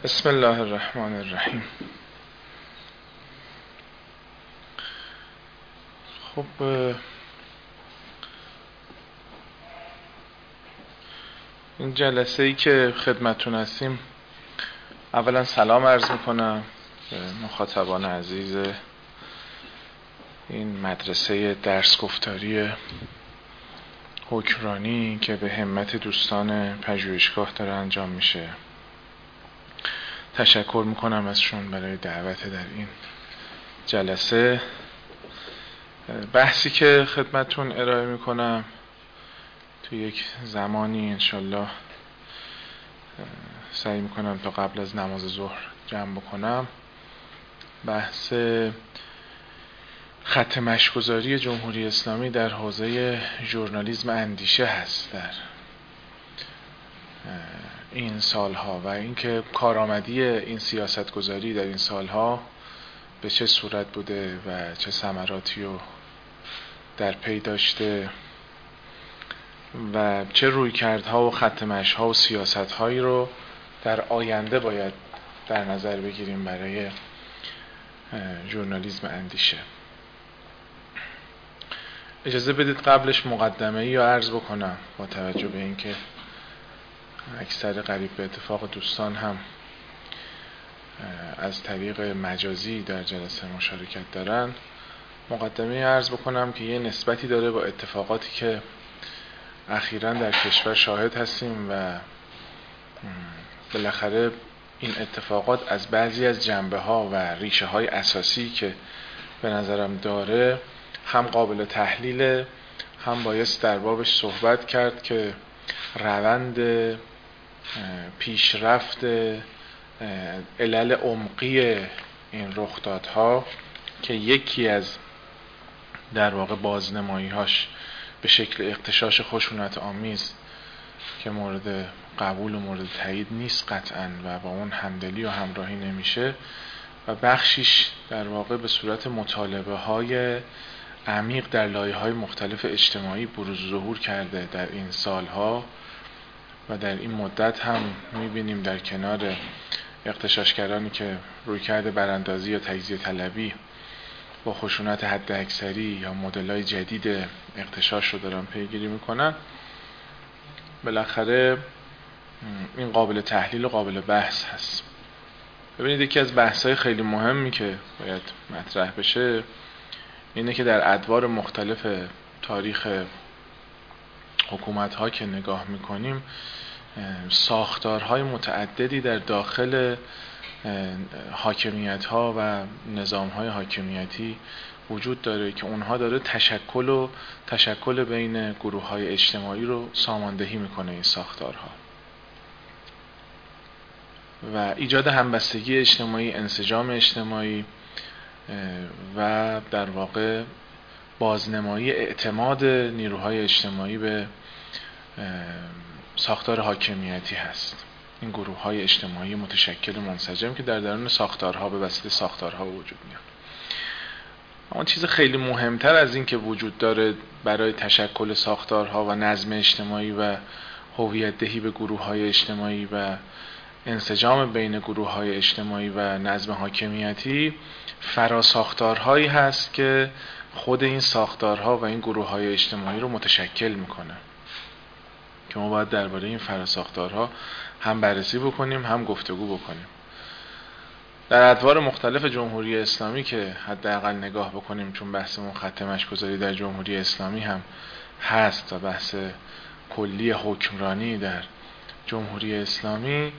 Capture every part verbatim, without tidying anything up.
بسم الله الرحمن الرحیم. خب این جلسه ای که خدمتتون هستیم، اولا سلام عرض میکنم به مخاطبان عزیز این مدرسه درس گفتاری حکمرانی که به همت دوستان پژوهشگاه داره انجام میشه. تشکر میکنم ازشون برای دعوت در این جلسه. بحثی که خدمتتون ارائه میکنم تو یک زمانی انشالله سعی میکنم تا قبل از نماز ظهر جمع بکنم. بحث خط مشی‌گذاری جمهوری اسلامی در حوزه ژورنالیسم اندیشه هست در این سالها و اینکه کارآمدی این سیاستگذاری در این سالها به چه صورت بوده و چه ثمراتی رو در پی داشته و چه رویکردها و خط مشی‌ها و سیاست‌هایی رو در آینده باید در نظر بگیریم برای ژورنالیسم اندیشه. اجازه بدید قبلش مقدمه‌ای رو عرض بکنم با توجه به اینکه اکثر قریب به اتفاق دوستان هم از طریق مجازی در جلسه مشارکت دارن. مقدمه عرض بکنم که یه نسبتی داره با اتفاقاتی که اخیراً در کشور شاهد هستیم و بالاخره این اتفاقات از بعضی از جنبه‌ها و ریشه‌های اساسی که به نظرم داره هم قابل تحلیل، هم بایست در بابش صحبت کرد که روند پیشرفت علل عمقی این رخدادها که یکی از در واقع بازنمایی‌هاش به شکل اغتشاش خشونت آمیز که مورد قبول و مورد تایید نیست قطعاً و با اون همدلی و همراهی نمیشه و بخشیش در واقع به صورت مطالبه های عمیق در لایه‌های مختلف اجتماعی بروز ظهور کرده در این سالها و در این مدت هم میبینیم در کنار اغتشاشگرانی که رویکرد براندازی یا تجزیه طلبی با خشونت حداکثری یا مدل‌های جدید اغتشاش رو دارن پیگیری میکنن، بالاخره این قابل تحلیل و قابل بحث هست. ببینید یکی از بحث‌های خیلی مهمی که باید مطرح بشه اینه که در ادوار مختلف تاریخ حکومت‌ها که نگاه میکنیم ساختارهای متعددی در داخل حاکمیت‌ها و نظام‌های حاکمیتی وجود داره که اونها داره تشکل و تشکل بین گروه‌های اجتماعی رو ساماندهی میکنه این ساختارها و ایجاد همبستگی اجتماعی، انسجام اجتماعی و در واقع بازنمایی اعتماد نیروهای اجتماعی به ساختار حاکمیتی هست. این گروه‌های اجتماعی متشکل منسجم که در درون ساختارها به وسیله ساختارها وجود میاد. اما چیز خیلی مهمتر از این که وجود داره برای تشکل ساختارها و نظم اجتماعی و هویت دهی به گروه‌های اجتماعی و انسجام بین گروه‌های اجتماعی و نظم حاکمیتی فراساختارهایی هست که خود این ساختارها و این گروه‌های اجتماعی رو متشکل میکنه که ما باید درباره این فراساختارها هم بررسی بکنیم هم گفتگو بکنیم. در ادوار مختلف جمهوری اسلامی که حداقل نگاه بکنیم، چون بحثمون خط مشی‌گذاری در جمهوری اسلامی هم هست و بحث کلی حکمرانی در جمهوری اسلامی،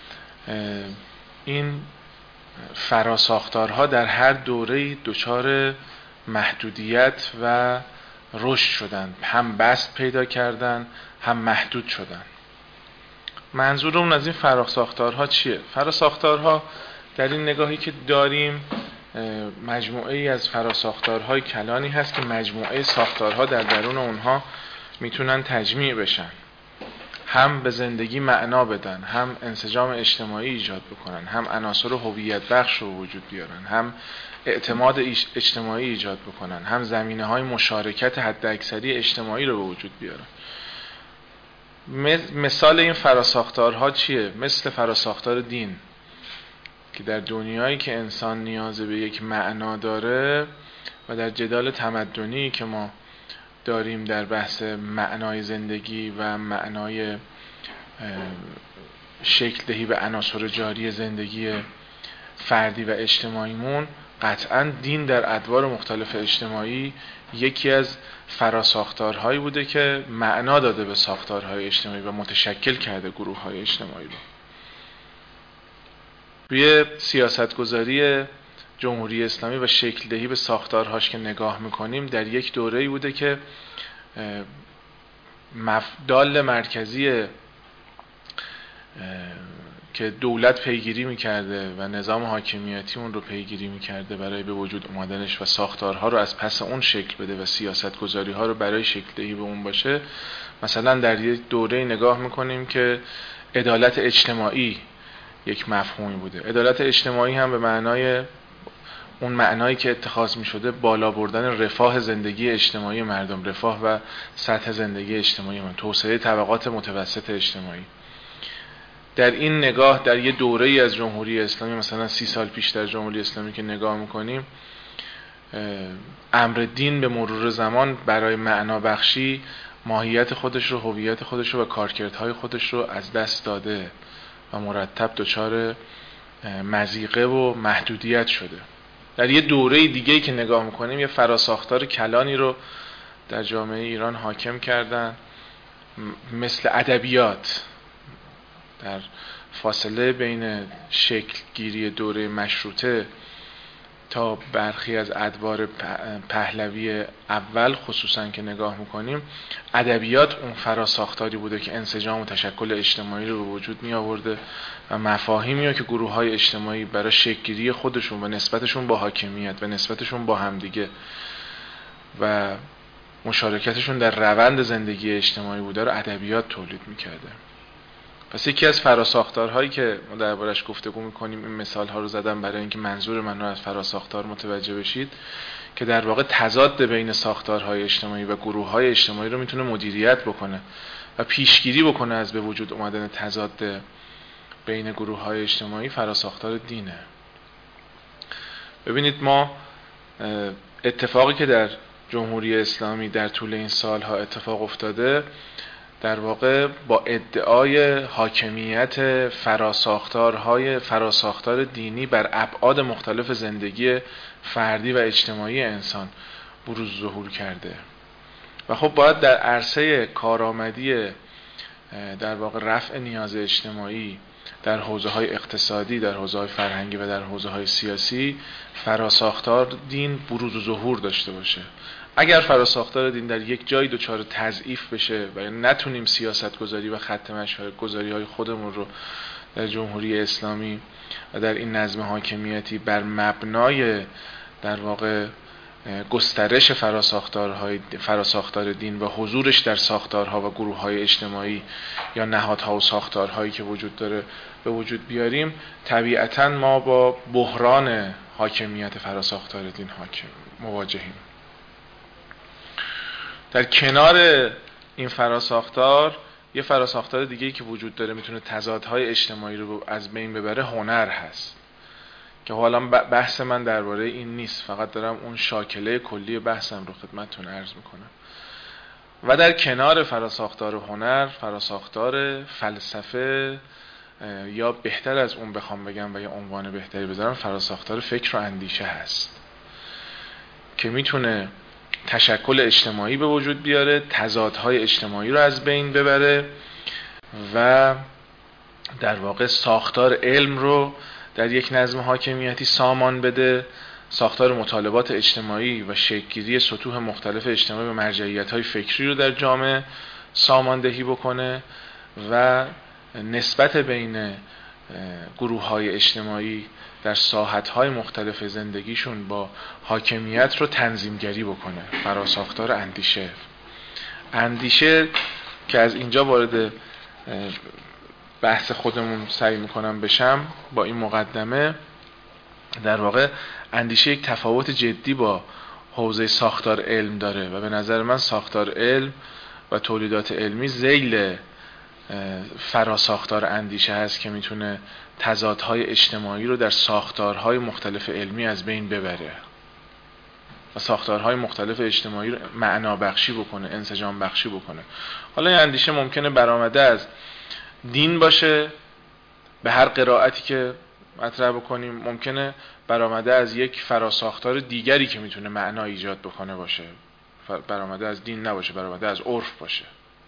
این فراساختارها در هر دوره‌ای دچار محدودیت و رشد شدن، هم بسط پیدا کردن هم محدود شدن. منظور اون از این فراساختارها چیه؟ فراساختارها در این نگاهی که داریم مجموعه ای از فراساختارهای کلانی هست که مجموعه ساختارها در درون اونها میتونن تجمیع بشن، هم به زندگی معنا بدن، هم انسجام اجتماعی ایجاد بکنن، هم عناصر هویت بخش رو وجود بیارن، هم اعتماد اجتماعی ایجاد بکنن، هم زمینه‌های مشارکت حداکثری اجتماعی رو به وجود بیارن. مثال این فراساختارها چیه؟ مثل فراساختار دین. که در دنیایی که انسان نیاز به یک معنا داره و در جدال تمدنی که ما داریم در بحث معنای زندگی و معنای شکل دهی به عناصر جاری زندگی فردی و اجتماعیمون، قطعاً دین در ادوار مختلف اجتماعی یکی از فراساختارهایی بوده که معنا داده به ساختارهای اجتماعی و متشکل کرده گروه‌های اجتماعی رو. روی سیاستگذاری جمهوری اسلامی و شکل دهی به ساختارهاش که نگاه میکنیم، در یک دوره‌ای بوده که دال مرکزی که دولت پیگیری میکرده و نظام حاکمیتی اون رو پیگیری میکرده برای به وجود اومدنش و ساختارها رو از پس اون شکل بده و سیاستگذاری ها رو برای شکل دهی به اون باشه. مثلا در یک دوره نگاه میکنیم که عدالت اجتماعی یک مفهومی بوده. عدالت اجتماعی هم به معنای اون معنایی که اتخاذ می شده بالا بردن رفاه زندگی اجتماعی مردم، رفاه و سطح زندگی اجتماعی مردم، توسعه طبقات متوسط اجتماعی. در این نگاه در یه دوره ای از جمهوری اسلامی، مثلا سی سال پیش در جمهوری اسلامی که نگاه میکنیم، امر دین به مرور زمان برای معنا بخشی ماهیت خودش رو، هویت خودش رو و کارکردهای خودش رو از دست داده و مرتب دچار مضیقه و محدودیت شده. در یه دوره دیگه‌ای که نگاه میکنیم، یه فراساختار کلانی رو در جامعه ایران حاکم کردن، مثل ادبیات. در فاصله بین شکل گیری دوره مشروطه تا برخی از ادوار پهلوی اول خصوصا که نگاه میکنیم، ادبیات اون فراساختاری بوده که انسجام و تشکل اجتماعی رو به وجود می آورده و مفاهیمی رو که گروه های اجتماعی برای شکل گیری خودشون و نسبتشون با حاکمیت و نسبتشون با همدیگه و مشارکتشون در روند زندگی اجتماعی بوده رو ادبیات تولید میکرده. پس یکی از فراساختارهایی که ما دربارش گفتگو میکنیم، این مثال ها رو زدم برای اینکه منظور من رو از فراساختار متوجه بشید، که در واقع تضاد بین ساختارهای اجتماعی و گروه‌های اجتماعی رو میتونه مدیریت بکنه و پیشگیری بکنه از به وجود اومدن تضاد بین گروه‌های اجتماعی. فراساختار دینه. ببینید، ما اتفاقی که در جمهوری اسلامی در طول این سالها اتفاق افتاده، در واقع با ادعای حاکمیت فراساختارهای فراساختار دینی بر ابعاد مختلف زندگی فردی و اجتماعی انسان بروز ظهور کرده و خب باید در عرصه کارآمدی در واقع رفع نیاز اجتماعی در حوزه‌های اقتصادی، در حوزه‌های فرهنگی و در حوزه‌های سیاسی فراساختار دین بروز و ظهور داشته باشه. اگر فراساختار دین در یک جای دچار تضعیف بشه و نتونیم سیاست گذاری و خط مشی گذاری های خودمون رو در جمهوری اسلامی و در این نظم حاکمیتی بر مبنای در واقع گسترش فراساختارهای فراساختار دین و حضورش در ساختارها و گروه‌های اجتماعی یا نهادها و ساختارهایی که وجود داره به وجود بیاریم، طبیعتاً ما با بحران حاکمیت فراساختار دین حاکم مواجهیم. در کنار این فراساختار، یه فراساختار دیگه‌ای که وجود داره میتونه تضادهای اجتماعی رو از بین ببره، هنر هست که حالا بحث من درباره این نیست، فقط دارم اون شاکله کلی بحثم رو خدمتتون عرض میکنم. و در کنار فراساختار هنر، فراساختار فلسفه، یا بهتر از اون بخوام بگم و یه عنوان بهتری بذارم، فراساختار فکر و اندیشه هست که میتونه تشکل اجتماعی به وجود بیاره، تضادهای اجتماعی رو از بین ببره و در واقع ساختار علم رو در یک نظم حاکمیتی سامان بده، ساختار مطالبات اجتماعی و شکل‌گیری سطوح مختلف اجتماعی و مرجعیت‌های فکری رو در جامعه ساماندهی بکنه و نسبت بین گروه‌های اجتماعی در ساحت‌های مختلف زندگیشون با حاکمیت رو تنظیمگری بکنه. فراساختار اندیشه اندیشه که از اینجا وارد بحث خودمون سعی میکنم بشم با این مقدمه، در واقع اندیشه یک تفاوت جدی با حوزه ساختار علم داره و به نظر من ساختار علم و تولیدات علمی ذیل فراساختار اندیشه هست که میتونه تضادهای اجتماعی رو در ساختارهای مختلف علمی از بین ببره و ساختارهای مختلف اجتماعی رو معنا بخشی بکنه، انسجام بخشی بکنه. حالا این اندیشه ممکنه برآمده از دین باشه، به هر قرائتی که مطرح بکنیم، ممکنه برآمده از یک فراساختار دیگری که میتونه معنا ایجاد بکنه باشه، برآمده از دین نباشه، برآمده از عرف باشه.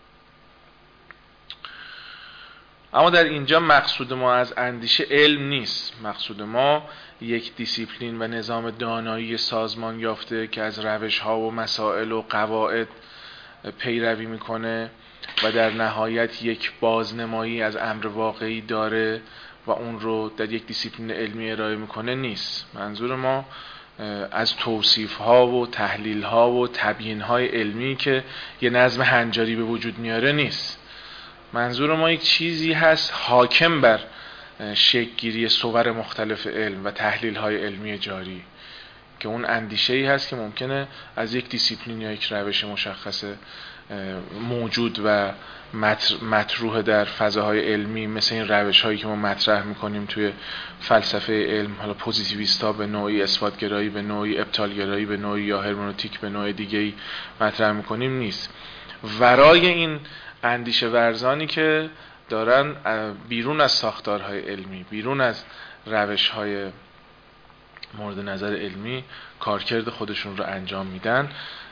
اما در اینجا مقصود ما از اندیشه علم نیست. مقصود ما یک دیسیپلین و نظام دانایی سازمان یافته که از روش‌ها و مسائل و قواعد پیروی میکنه و در نهایت یک بازنمایی از امر واقعی داره و اون رو در یک دیسیپلین علمی ارائه میکنه نیست. منظور ما از توصیف‌ها و تحلیل‌ها و تبیین‌های علمی که یه نظم هنجاری به وجود میاره نیست. منظور ما یک چیزی هست حاکم بر شکل‌گیری صور مختلف علم و تحلیل‌های علمی جاری، که اون اندیشه‌ای هست که ممکنه از یک دیسیپلین یا یک روش مشخص موجود و مطروح در فضاهای علمی، مثل این روش‌هایی که ما مطرح می‌کنیم توی فلسفه علم، حالا پوزیتیویستا به نوعی، اثبات‌گرایی به نوعی، ابطال‌گرایی به نوعی یا هرمنوتیک به نوع دیگه‌ای مطرح می‌کنیم نیست. ورای این اندیشه ورزانی که دارن بیرون از ساختارهای علمی، بیرون از روش‌های مورد نظر علمی کارکرد خودشون رو انجام میدن،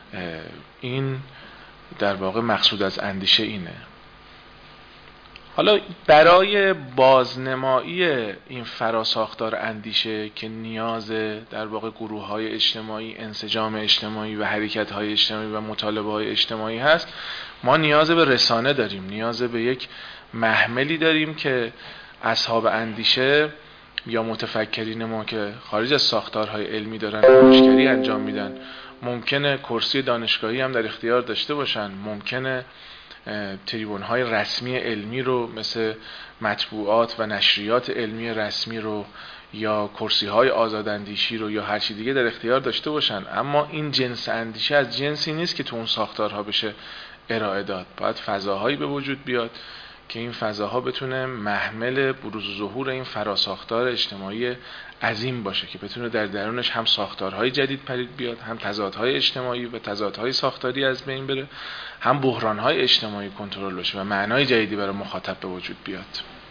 این در واقع مقصود از اندیشه اینه. حالا برای بازنمایی این فراساختار اندیشه که نیاز در واقع گروه‌های اجتماعی، انسجام اجتماعی و حرکت‌های اجتماعی و مطالبه‌های اجتماعی هست، ما نیاز به رسانه داریم، نیاز به یک محملی داریم که اصحاب اندیشه یا متفکرین ما که خارج از ساختارهای علمی دارن کنشگری انجام میدن، ممکنه کرسی دانشگاهی هم در اختیار داشته باشن، ممکنه تریبون‌های رسمی علمی رو مثل مطبوعات و نشریات علمی رسمی رو یا کرسی‌های آزاداندیشی رو یا هر چی دیگه در اختیار داشته باشن، اما این جنس اندیشه از جنسی نیست که تو اون ساختارها بشه ارائه داد. باید فضاهایی به وجود بیاد که این فضاها بتونه محمل بروز و ظهور این فراساختار اجتماعی عظیم باشه، که بتونه در درونش هم ساختارهای جدید پدید بیاد، هم تضادهای اجتماعی و تضادهای ساختاری از بین بره، هم بحرانهای اجتماعی کنترل بشه و معنای جدیدی برای مخاطب به وجود بیاد.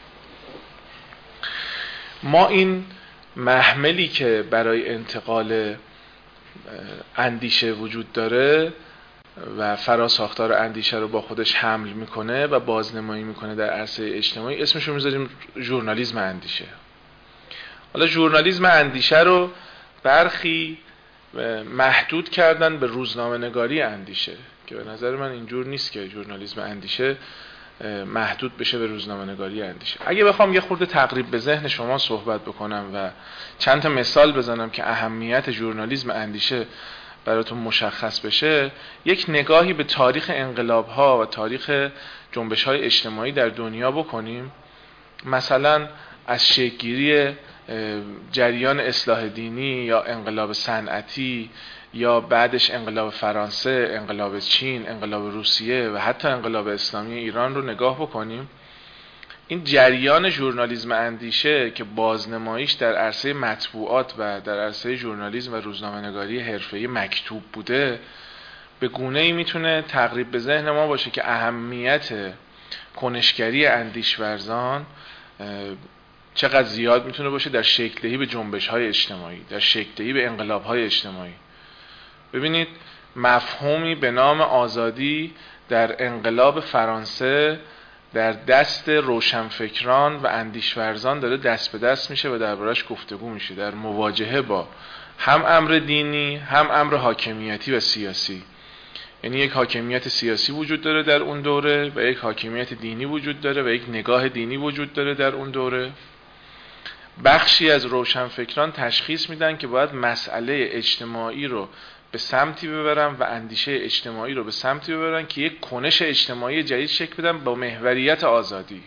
ما این محملی که برای انتقال اندیشه وجود داره و فراساختار اندیشه رو با خودش حمل میکنه و بازنمایی میکنه در عرصه اجتماعی، اسمش رو میذاریم ژورنالیسم اندیشه. حالا ژورنالیسم اندیشه رو برخی محدود کردن به روزنامه نگاری اندیشه، که به نظر من اینجور نیست که ژورنالیسم اندیشه محدود بشه به روزنامه نگاری اندیشه. اگه بخوام یه خورده تقریب به ذهن شما صحبت بکنم و چند تا مثال بزنم که اهمیت ژورنالیسم اندیشه براتون مشخص بشه، یک نگاهی به تاریخ انقلاب‌ها و تاریخ جنبش‌های اجتماعی در دنیا بکنیم. مثلا از شکل‌گیری جریان اصلاح دینی یا انقلاب صنعتی یا بعدش انقلاب فرانسه، انقلاب چین، انقلاب روسیه و حتی انقلاب اسلامی ایران رو نگاه بکنیم. این جریان ژورنالیسم اندیشه که بازنماییش در عرصه مطبوعات و در عرصه ژورنالیسم و روزنامه‌نگاری حرفه‌ای مکتوب بوده، به گونه‌ای میتونه تقریب به ذهن ما باشه که اهمیت کنشگری اندیشورزان چقدر زیاد میتونه باشه در شکل‌دهی به جنبش‌های اجتماعی، در شکل‌دهی به انقلاب‌های اجتماعی. ببینید مفهومی به نام آزادی در انقلاب فرانسه در دست روشنفکران و اندیشورزان داره دست به دست میشه و دربارش گفتگو میشه، در مواجهه با هم امر دینی هم امر حاکمیتی و سیاسی. یعنی یک حاکمیت سیاسی وجود داره در اون دوره و یک حاکمیت دینی وجود داره و یک نگاه دینی وجود داره در اون دوره. بخشی از روشنفکران تشخیص میدن که باید مسئله اجتماعی رو به سمتی ببرن و اندیشه اجتماعی رو به سمتی ببرن که یک کنش اجتماعی جدید شکل بدن با محوریت آزادی.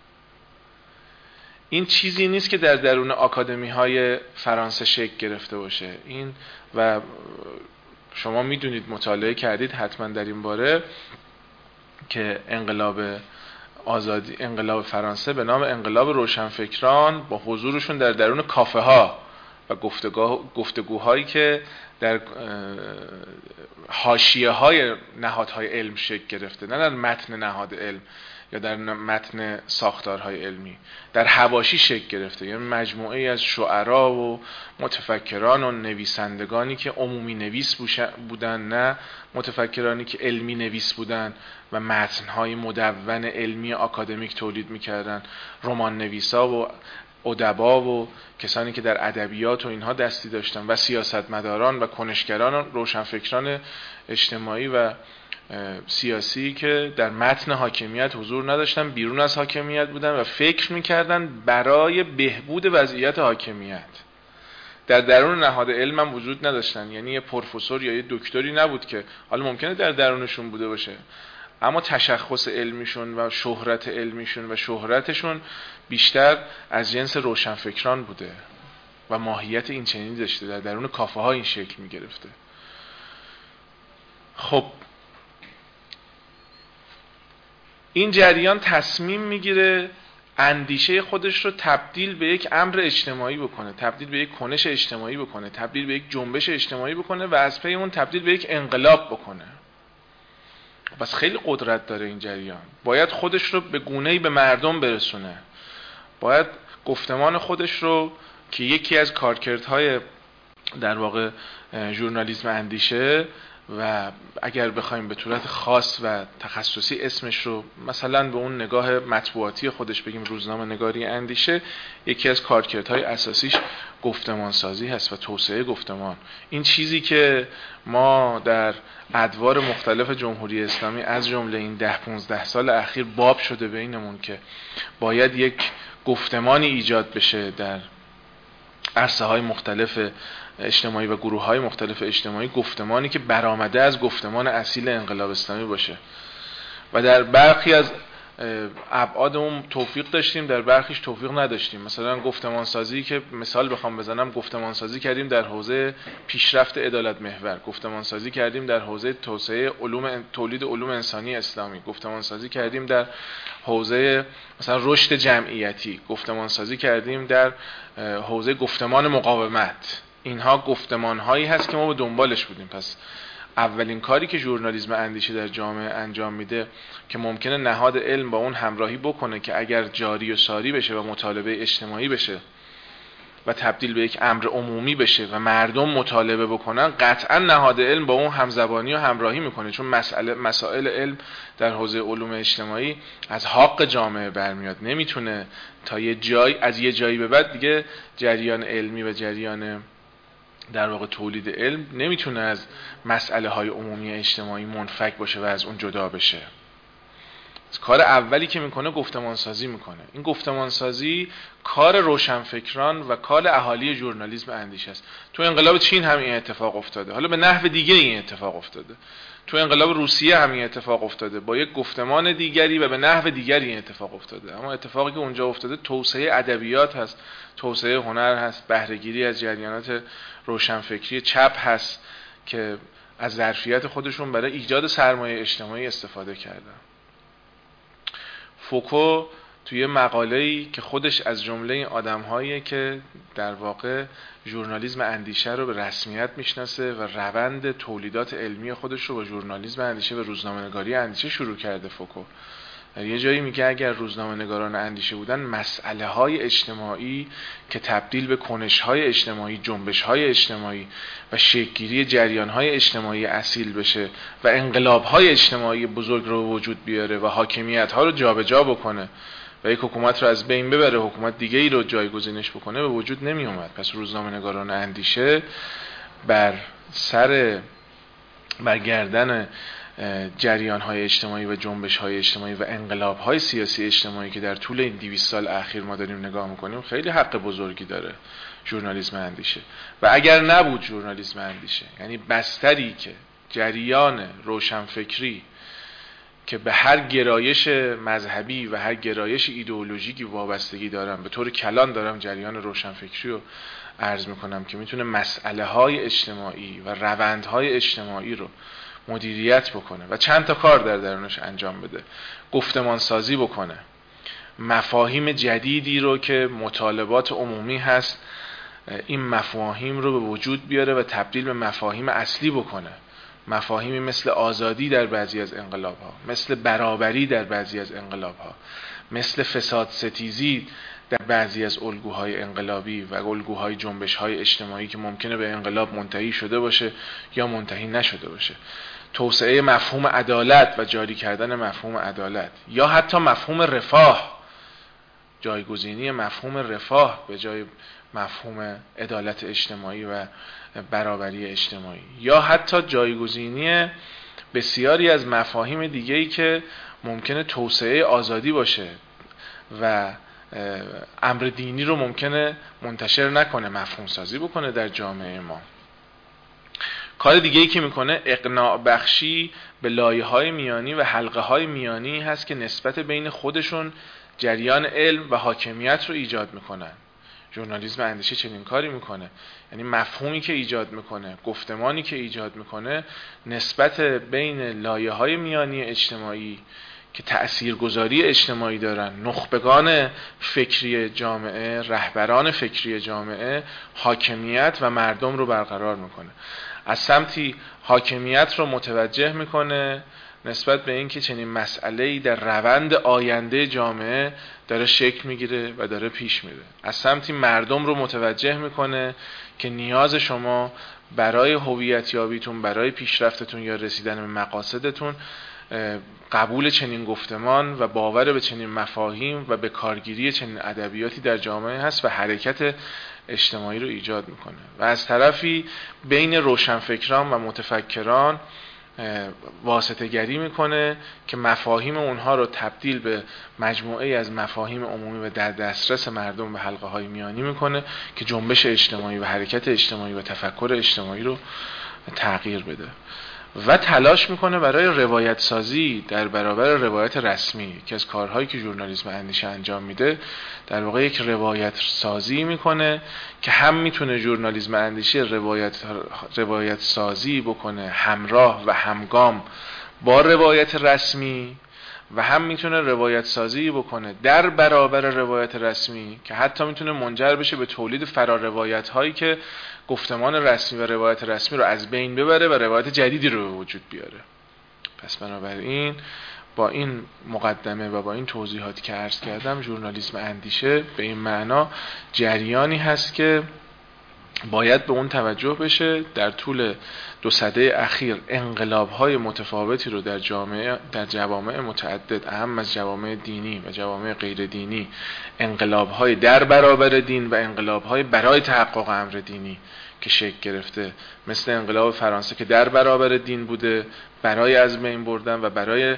این چیزی نیست که در درون آکادمی های فرانسه شکل گرفته باشه. این و شما میدونید، مطالعه کردید حتما در این باره، که انقلاب آزادی انقلاب فرانسه به نام انقلاب روشنفکران با حضورشون در درون کافه ها و گفتگوهایی که در حاشیه های نهادهای علم شکل گرفته، نه در متن نهاد علم یا در متن ساختارهای علمی، در حواشی شکل گرفته، یعنی مجموعه از شعرا و متفکران و نویسندگانی که عمومی نویس بودن، نه متفکرانی که علمی نویس بودن و متنهای مدون علمی آکادمیک تولید میکردن، رمان نویسا و ادبا و کسانی که در ادبیات و اینها دستی داشتن و سیاستمداران و کنشگران روشنفکران اجتماعی و سیاسی که در متن حاکمیت حضور نداشتن، بیرون از حاکمیت بودن و فکر میکردن برای بهبود وضعیت حاکمیت. در درون نهاد علم هم وجود نداشتن، یعنی یه پروفسور یا یه دکتری نبود که حالا ممکنه در درونشون بوده باشه، اما تشخص علمیشون و شهرت علمیشون و شهرتشون بیشتر از جنس روشنفکران بوده و ماهیت این چنینی داشته، در درون کافه ها این شکل می گرفته. خب این جریان تصمیم میگیره اندیشه خودش رو تبدیل به یک امر اجتماعی بکنه، تبدیل به یک کنش اجتماعی بکنه، تبدیل به یک جنبش اجتماعی بکنه و از پی اون تبدیل به یک انقلاب بکنه. بس خیلی قدرت داره این جریان، باید خودش رو به گونه‌ای به مردم برسونه، باید گفتمان خودش رو که یکی از کارکردهای در واقع ژورنالیسم اندیشه و اگر بخوایم به صورت خاص و تخصصی اسمش رو مثلا به اون نگاه مطبوعاتی خودش بگیم روزنامه نگاری اندیشه، یکی از کارکردهای اساسیش گفتمان سازی هست و توسعه گفتمان. این چیزی که ما در ادوار مختلف جمهوری اسلامی از جمله این ده پونزده سال اخیر باب شده بینمون که باید یک گفتمانی ایجاد بشه در عرصه های مختلف اجتماعی و گروه های مختلف اجتماعی، گفتمانی که برآمده از گفتمان اصیل انقلاب اسلامی باشه و در برخی از ابعاد اون توفیق داشتیم، در برخیش توفیق نداشتیم. مثلا گفتمان سازی که مثال بخوام بزنم، گفتمان سازی کردیم در حوزه پیشرفت عدالت محور، گفتمان سازی کردیم در حوزه توسعه علوم تولید علوم انسانی اسلامی، گفتمان سازی کردیم در حوزه مثلا رشد جمعیتی، گفتمان سازی کردیم در حوزه گفتمان مقاومت. اینها گفتمان هایی هست که ما به دنبالش بودیم. پس اولین کاری که ژورنالیسم اندیشه در جامعه انجام میده که ممکنه نهاد علم با اون همراهی بکنه که اگر جاری و ساری بشه و مطالبه اجتماعی بشه و تبدیل به یک امر عمومی بشه و مردم مطالبه بکنن، قطعا نهاد علم با اون همزبانی و همراهی میکنه، چون مسئله مسائل علم در حوزه علوم اجتماعی از حق جامعه برمیاد. نمیتونه تا یه جای از یه جایی به بعد دیگه جریان علمی و جریان در واقع تولید علم نمیتونه از مسئله های عمومی اجتماعی منفک باشه و از اون جدا بشه. کار اولی که میکنه گفتمان سازی میکنه. این گفتمان سازی کار روشنفکران و کار اهالی ژورنالیسم اندیشه است. تو انقلاب چین هم این اتفاق افتاده، حالا به نحو دیگه این اتفاق افتاده. تو انقلاب روسیه هم این اتفاق افتاده با یک گفتمان دیگری و به نحو دیگری این اتفاق افتاده. اما اتفاقی که اونجا افتاده توسعه ادبیات هست، توسعه هنر هست، بهره‌گیری از جریانات روشنفکری چپ هست که از ظرفیت خودشون برای ایجاد سرمایه اجتماعی استفاده کردن. فوکو توی مقاله‌ای که خودش از جمله این آدم‌هاییه که در واقع ژورنالیسم اندیشه رو به رسمیت میشناسه و روند تولیدات علمی خودش رو با ژورنالیسم اندیشه و روزنامه‌نگاری اندیشه شروع کرده. فوکو در یه جایی میگه اگر روزنامه‌نگاران اندیشه بودن، مسئله‌های اجتماعی که تبدیل به کنش‌های اجتماعی، جنبش‌های اجتماعی و شکل‌گیری جریان‌های اجتماعی اصیل بشه و انقلاب‌های اجتماعی بزرگ رو وجود بیاره و حاکمیت‌ها رو جابجا بکنه و یک حکومت رو از بین ببره، حکومت دیگه‌ای رو جایگزینش بکنه، به وجود نمی اومد. پس روزنامه‌نگاران اندیشه بر سر بر گردن جریان‌های اجتماعی و جنبش‌های اجتماعی و انقلاب‌های سیاسی اجتماعی که در طول این دویست سال اخیر ما داریم نگاه می‌کنیم، خیلی حق بزرگی داره ژورنالیسم اندیشه. و اگر نبود ژورنالیسم اندیشه، یعنی بستری که جریان روشنفکری که به هر گرایش مذهبی و هر گرایش ایدئولوژیکی وابستگی دارم، به طور کلان دارم جریان روشنفکری رو عرض میکنم که میتونه مسئله های اجتماعی و روندهای اجتماعی رو مدیریت بکنه و چند تا کار در درونش انجام بده. گفتمان سازی بکنه، مفاهیم جدیدی رو که مطالبات عمومی هست این مفاهیم رو به وجود بیاره و تبدیل به مفاهیم اصلی بکنه. مفاهیمی مثل آزادی در بعضی از انقلاب ها، مثل برابری در بعضی از انقلاب ها، مثل فساد ستیزی در بعضی از الگوهای انقلابی و الگوهای جنبش‌های اجتماعی که ممکنه به انقلاب منتهی شده باشه یا منتهی نشده باشه. توسعه مفهوم عدالت و جاری کردن مفهوم عدالت، یا حتی مفهوم رفاه، جایگزینی مفهوم رفاه به جای مفهوم عدالت اجتماعی و برابری اجتماعی، یا حتی جایگزینی بسیاری از مفاهیم دیگه‌ای که ممکنه توسعه آزادی باشه و امر دینی رو ممکنه منتشر نکنه، مفهوم سازی بکنه در جامعه ما. کار دیگه‌ای که میکنه اقناع بخشی به لایه‌های میانی و حلقه‌های میانی هست که نسبت بین خودشون جریان علم و حاکمیت رو ایجاد میکنن. ژورنالیسم اندیشه چنین کاری میکنه، یعنی مفهومی که ایجاد میکنه، گفتمانی که ایجاد میکنه نسبت بین لایه‌های میانی اجتماعی که تأثیرگذاری اجتماعی دارن، نخبگان فکری جامعه، رهبران فکری جامعه، حاکمیت و مردم رو برقرار میکنه. از سمتی حاکمیت رو متوجه میکنه نسبت به اینکه چنین مسئله‌ای در روند آینده جامعه داره شکل میگیره و داره پیش میره. از سمتی مردم رو متوجه میکنه که نیاز شما برای هویت یابیتون، برای پیشرفتتون یا رسیدن به مقاصدتون قبول چنین گفتمان و باور به چنین مفاهیم و به کارگیری چنین ادبیاتی در جامعه هست و حرکت اجتماعی رو ایجاد میکنه. و از طرفی بین روشنفکران و متفکران واسطه گری میکنه که مفاهیم اونها رو تبدیل به مجموعه از مفاهیم عمومی و در دسترس مردم به حلقه های میانی میکنه که جنبش اجتماعی و حرکت اجتماعی و تفکر اجتماعی رو تغییر بده. و تلاش میکنه برای روایت سازی در برابر روایت رسمی، که از کارهایی که ژورنالیسم اندیشه انجام میده در واقع یک روایت سازی میکنه که هم میتونه ژورنالیسم اندیشه روایت روایت سازی بکنه همراه و همگام با روایت رسمی، و هم میتونه روایت سازی بکنه در برابر روایت رسمی که حتی میتونه منجر بشه به تولید فراروایت هایی که گفتمان رسمی و روایت رسمی رو از بین ببره و روایت جدیدی رو به وجود بیاره. پس بنابراین با این مقدمه و با این توضیحاتی که عرض کردم، ژورنالیسم اندیشه به این معنا جریانی هست که باید به اون توجه بشه. در طول دو سده اخیر انقلاب‌های متفاوتی رو در جامعه در جوامع متعدد، اهم از جوامع دینی و جوامع غیر دینی، انقلاب‌های در برابر دین و انقلاب‌های برای تحقق امر دینی که شکل گرفته، مثل انقلاب فرانسه که در برابر دین بوده، برای از بین بردن و برای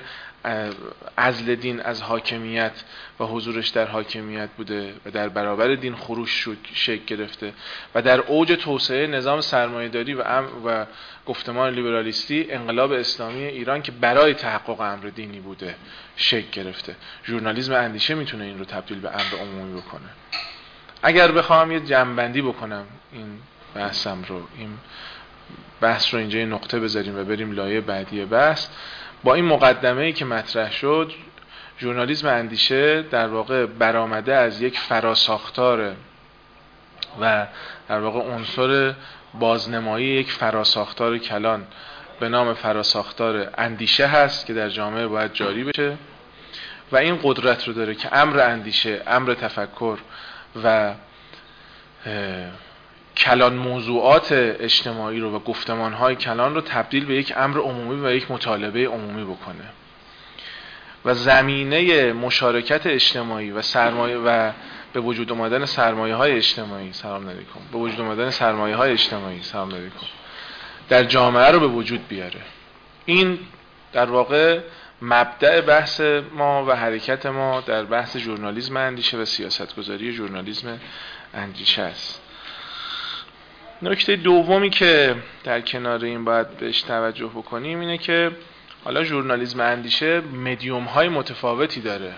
عزل دین از حاکمیت و حضورش در حاکمیت بوده و در برابر دین خروش شد شکل گرفته، و در اوج توسعه نظام سرمایه‌داری و و گفتمان لیبرالیستی انقلاب اسلامی ایران که برای تحقق امر دینی بوده شکل گرفته. ژورنالیسم اندیشه میتونه این رو تبدیل به امر عمومی بکنه. اگر بخوام یه جمع‌بندی بکنم این بحثم رو، این بحث رو اینجا یه نقطه بذاریم و بریم لایه بعدی بحث. با این مقدمه‌ای که مطرح شد، ژورنالیسم اندیشه در واقع برآمده از یک فراساختار و در واقع عنصر بازنمایی یک فراساختار کلان به نام فراساختار اندیشه هست که در جامعه باید جاری بشه و این قدرت رو داره که امر اندیشه، امر تفکر و کلان موضوعات اجتماعی رو و گفتمان‌های کلان رو تبدیل به یک امر عمومی و یک مطالبه عمومی بکنه و زمینه مشارکت اجتماعی و سرمایه و به وجود آمدن سرمایه‌های اجتماعی سلام علیکم به وجود آمدن سرمایه‌های اجتماعی سلام علیکم در جامعه رو به وجود بیاره. این در واقع مبدأ بحث ما و حرکت ما در بحث ژورنالیسم اندیشه و سیاستگذاری ژورنالیسم اندیشه است. نکته دومی که در کنار این باید بهش توجه بکنیم اینه که حالا ژورنالیسم اندیشه مدیوم های متفاوتی داره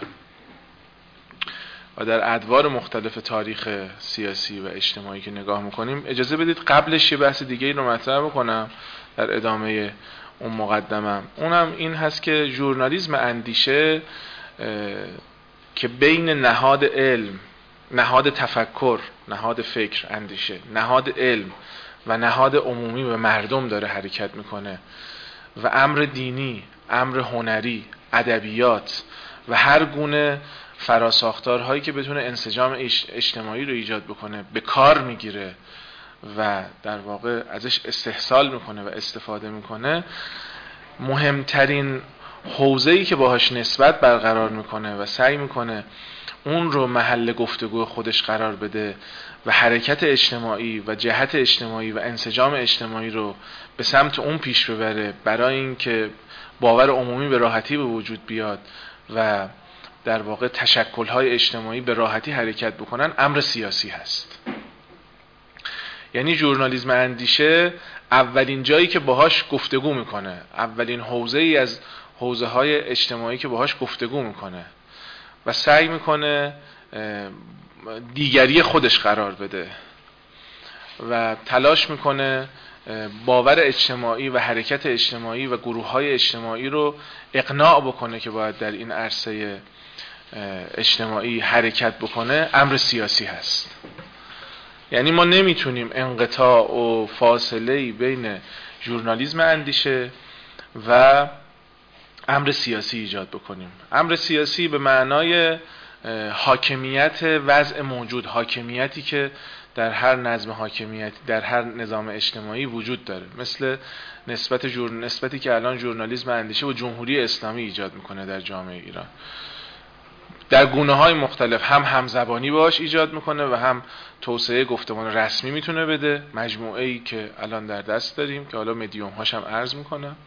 و در ادوار مختلف تاریخ سیاسی و اجتماعی که نگاه میکنیم، اجازه بدید قبلش یه بحث دیگه ای رو مطرح بکنم در ادامه اون مقدمم، اونم این هست که ژورنالیسم اندیشه که بین نهاد علم، نهاد تفکر، نهاد فکر اندیشه، نهاد علم و نهاد عمومی و مردم داره حرکت میکنه و امر دینی، امر هنری، ادبیات و هر گونه فراساختارهایی که بتونه انسجام اجتماعی رو ایجاد بکنه به کار میگیره و در واقع ازش استحصال میکنه و استفاده میکنه. مهمترین حوزه‌ای که باهاش نسبت برقرار میکنه و سعی میکنه اون رو محل گفتگو خودش قرار بده و حرکت اجتماعی و جهت اجتماعی و انسجام اجتماعی رو به سمت اون پیش ببره برای اینکه باور عمومی به راحتی به وجود بیاد و در واقع تشکل‌های اجتماعی به راحتی حرکت بکنن، امر سیاسی هست. یعنی ژورنالیسم اندیشه اولین جایی که باهاش گفتگو میکنه، اولین حوزه‌ای از حوزه‌های اجتماعی که باهاش گفتگو میکنه و سعی میکنه دیگری خودش قرار بده و تلاش میکنه باور اجتماعی و حرکت اجتماعی و گروه‌های اجتماعی رو اقناع بکنه که باید در این عرصه اجتماعی حرکت بکنه. امر سیاسی هست. یعنی ما نمیتونیم انقطاع و فاصله‌ای بین ژورنالیسم اندیشه و امر سیاسی ایجاد بکنیم. امر سیاسی به معنای حاکمیت وضع موجود، حاکمیتی که در هر نظم حاکمیتی، در هر نظام اجتماعی وجود داره، مثل نسبت جور... نسبتی که الان ژورنالیسم اندیشه و جمهوری اسلامی ایجاد میکنه در جامعه ایران. در گونه‌های مختلف هم همزبانی باش ایجاد میکنه و هم توسعه گفتمان رسمی میتونه بده، مجموعه‌ای که الان در دست داریم که حالا مدیوم هاش هم عرض میکنم،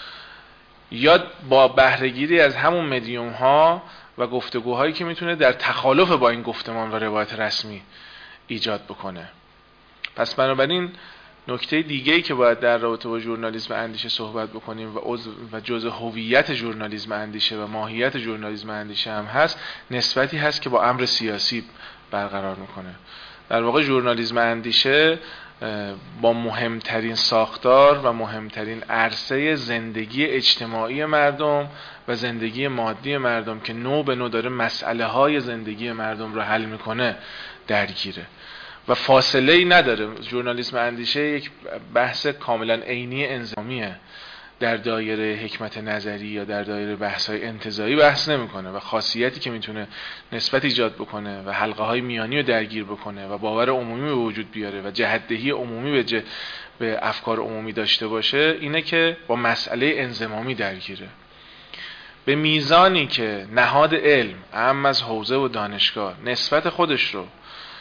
یا با بهره‌گیری از همون مدیوم ها و گفتگوهایی که میتونه در تخالف با این گفتمان و روایت رسمی ایجاد بکنه. پس بنابراین نکته دیگه‌ای که باید در رابطه با ژورنالیسم اندیشه صحبت بکنیم و عضو و جزء هویت ژورنالیسم اندیشه و ماهیت ژورنالیسم اندیشه هم هست، نسبتی هست که با امر سیاسی برقرار میکنه. در واقع ژورنالیسم اندیشه با مهمترین ساختار و مهمترین عرصه زندگی اجتماعی مردم و زندگی مادی مردم که نوع به نوع داره مسئله های زندگی مردم رو حل میکنه درگیره و فاصله ای نداره. ژورنالیسم اندیشه یک بحث کاملا عینی انضمامیه، در دایره حکمت نظری یا در دایره بحث‌های انتزاعی بحث نمی‌کنه و خاصیتی که میتونه نسبت ایجاد بکنه و حلقه‌های میانی رو درگیر بکنه و باور عمومی به وجود بیاره و جهت‌دهی عمومی به جه به افکار عمومی داشته باشه، اینه که با مسئله انضمامی درگیره. به میزانی که نهاد علم، اهم از حوزه و دانشگاه، نسبت خودش رو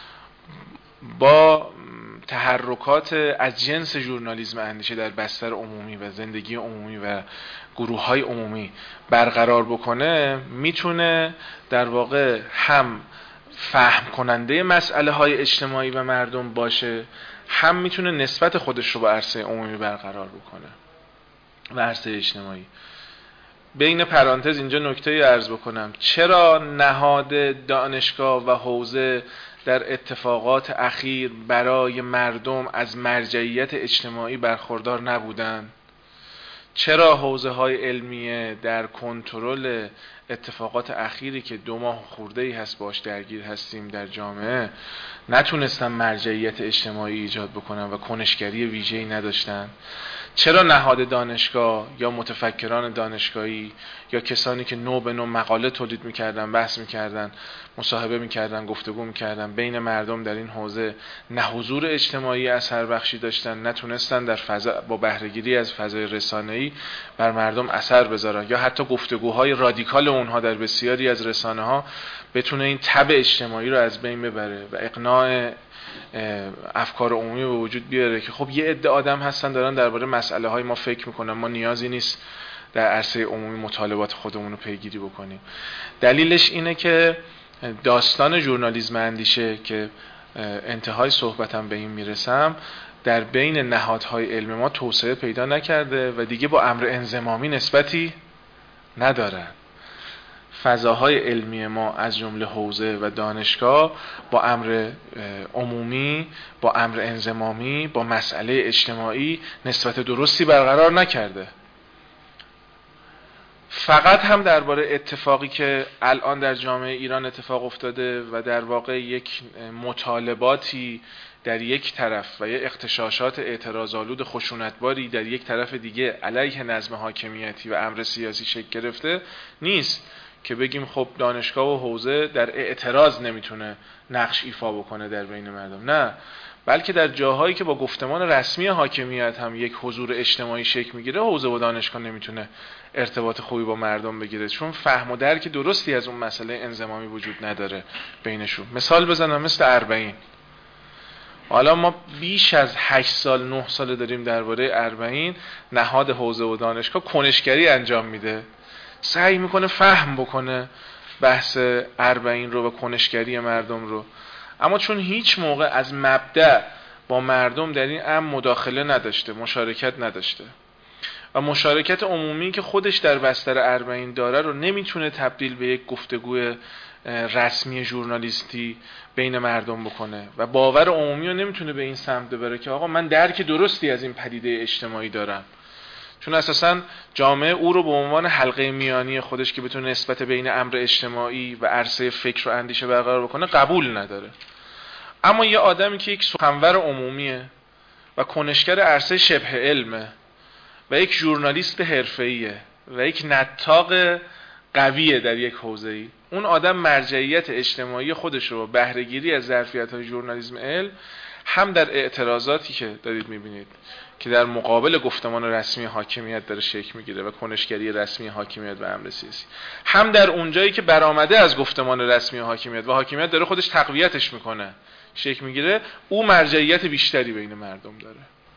با تحرکات از جنس ژورنالیسم اندیشه در بستر عمومی و زندگی عمومی و گروه‌های عمومی برقرار بکنه، میتونه در واقع هم فهم کننده مسئله های اجتماعی و مردم باشه، هم میتونه نسبت خودش رو با عرصه عمومی برقرار بکنه و عرصه اجتماعی. بین پرانتز اینجا نکته‌ای عرض بکنم، چرا نهاد دانشگاه و حوزه در اتفاقات اخیر برای مردم از مرجعیت اجتماعی برخوردار نبودن؟ چرا حوزه های علمیه در کنترل اتفاقات اخیری که دو ماه خورده‌ای هست باش درگیر هستیم در جامعه نتونستن مرجعیت اجتماعی ایجاد بکنن و کنشگری ویژه‌ای نداشتن؟ چرا نهاد دانشگاه یا متفکران دانشگاهی یا کسانی که نوع به نوع مقاله تولید میکردن، بحث میکردن، مصاحبه میکردن، گفتگو میکردن بین مردم در این حوزه، نه حضور اجتماعی اثر بخشی داشتن، نتونستن در فضا با بهره‌گیری از فضای رسانه‌ای بر مردم اثر بذارن، یا حتی گفتگوهای رادیکال اونها در بسیاری از رسانه‌ها بتونه این تبع اجتماعی رو از بین ببره و اقناع افکار عمومی به وجود بیاره که خب یه عده آدم هستن دارن درباره مسئله های ما فکر میکنن، ما نیازی نیست در عرصه عمومی مطالبات خودمون رو پیگیری بکنیم. دلیلش اینه که داستان ژورنالیسم اندیشه که انتهای صحبتم به این میرسم در بین نهادهای علم ما توسعه پیدا نکرده و دیگه با امر انضمامی نسبتی ندارن. فضاهای علمی ما از جمله حوزه و دانشگاه با امر عمومی، با امر انضمامی، با مسئله اجتماعی نسبت درستی برقرار نکرده. فقط هم درباره اتفاقی که الان در جامعه ایران اتفاق افتاده و در واقع یک مطالباتی در یک طرف و یک اغتشاشات اعتراض‌آلود خشونتباری در یک طرف دیگه علیه نظم حاکمیتی و امر سیاسی شکل گرفته نیست که بگیم خب دانشگاه و حوزه در اعتراض نمیتونه نقش ایفا بکنه در بین مردم. نه، بلکه در جاهایی که با گفتمان رسمی حاکمیت هم یک حضور اجتماعی شکل میگیره، حوزه و دانشگاه نمیتونه ارتباط خوبی با مردم بگیره، چون فهم و درک درستی از اون مسئله انضمامی وجود نداره بینشون. مثال بزنم، مثل اربعین. حالا ما بیش از هشت سال نه سال داریم درباره اربعین نهاد حوزه و دانشگاه کنشگری انجام میده، سعی میکنه فهم بکنه بحث اربعین رو و کنشگری مردم رو، اما چون هیچ موقع از مبدأ با مردم در این امر مداخله نداشته، مشارکت نداشته و مشارکت عمومی که خودش در بستر اربعین داره رو نمیتونه تبدیل به یک گفتگوی رسمی ژورنالیستی بین مردم بکنه و باور عمومی رو نمیتونه به این سمت ببره که آقا من درک درستی از این پدیده اجتماعی دارم، چون اساساً جامعه او رو به عنوان حلقه میانی خودش که بتونه نسبت بین امر اجتماعی و عرصه فکر و اندیشه برقرار بکنه قبول نداره. اما یه آدمی که یک سخنور عمومیه و کنشگر عرصه شبه علمه و یک ژورنالیست حرفه‌ایه و یک نطاق قویه در یک حوزه‌ای، اون آدم مرجعیت اجتماعی خودش رو بهره‌گیری از ظرفیت‌های ژورنالیسم علم هم در اعتراضاتی که دارید می‌بینید که در مقابل گفتمان رسمی حاکمیت داره شکل میگیره و کنشگری رسمی حاکمیت و امر سیاسی، هم در اونجایی که برآمده از گفتمان رسمی حاکمیت و حاکمیت داره خودش تقویتش میکنه شکل میگیره، او مرجعیت بیشتری بین مردم داره.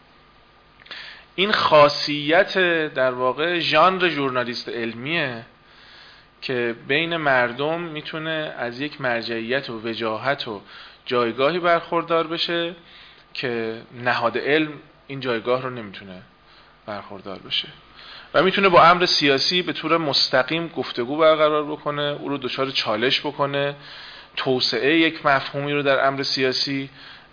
این خاصیت در واقع ژانر ژورنالیست علمیه که بین مردم میتونه از یک مرجعیت و وجاهت و جایگاهی برخوردار بشه که نهاد علم این جایگاه رو نمیتونه برخوردار بشه و میتونه با امر سیاسی به طور مستقیم گفتگو برقرار بکنه، او رو دچار چالش بکنه، توسعه یک مفهومی رو در امر سیاسی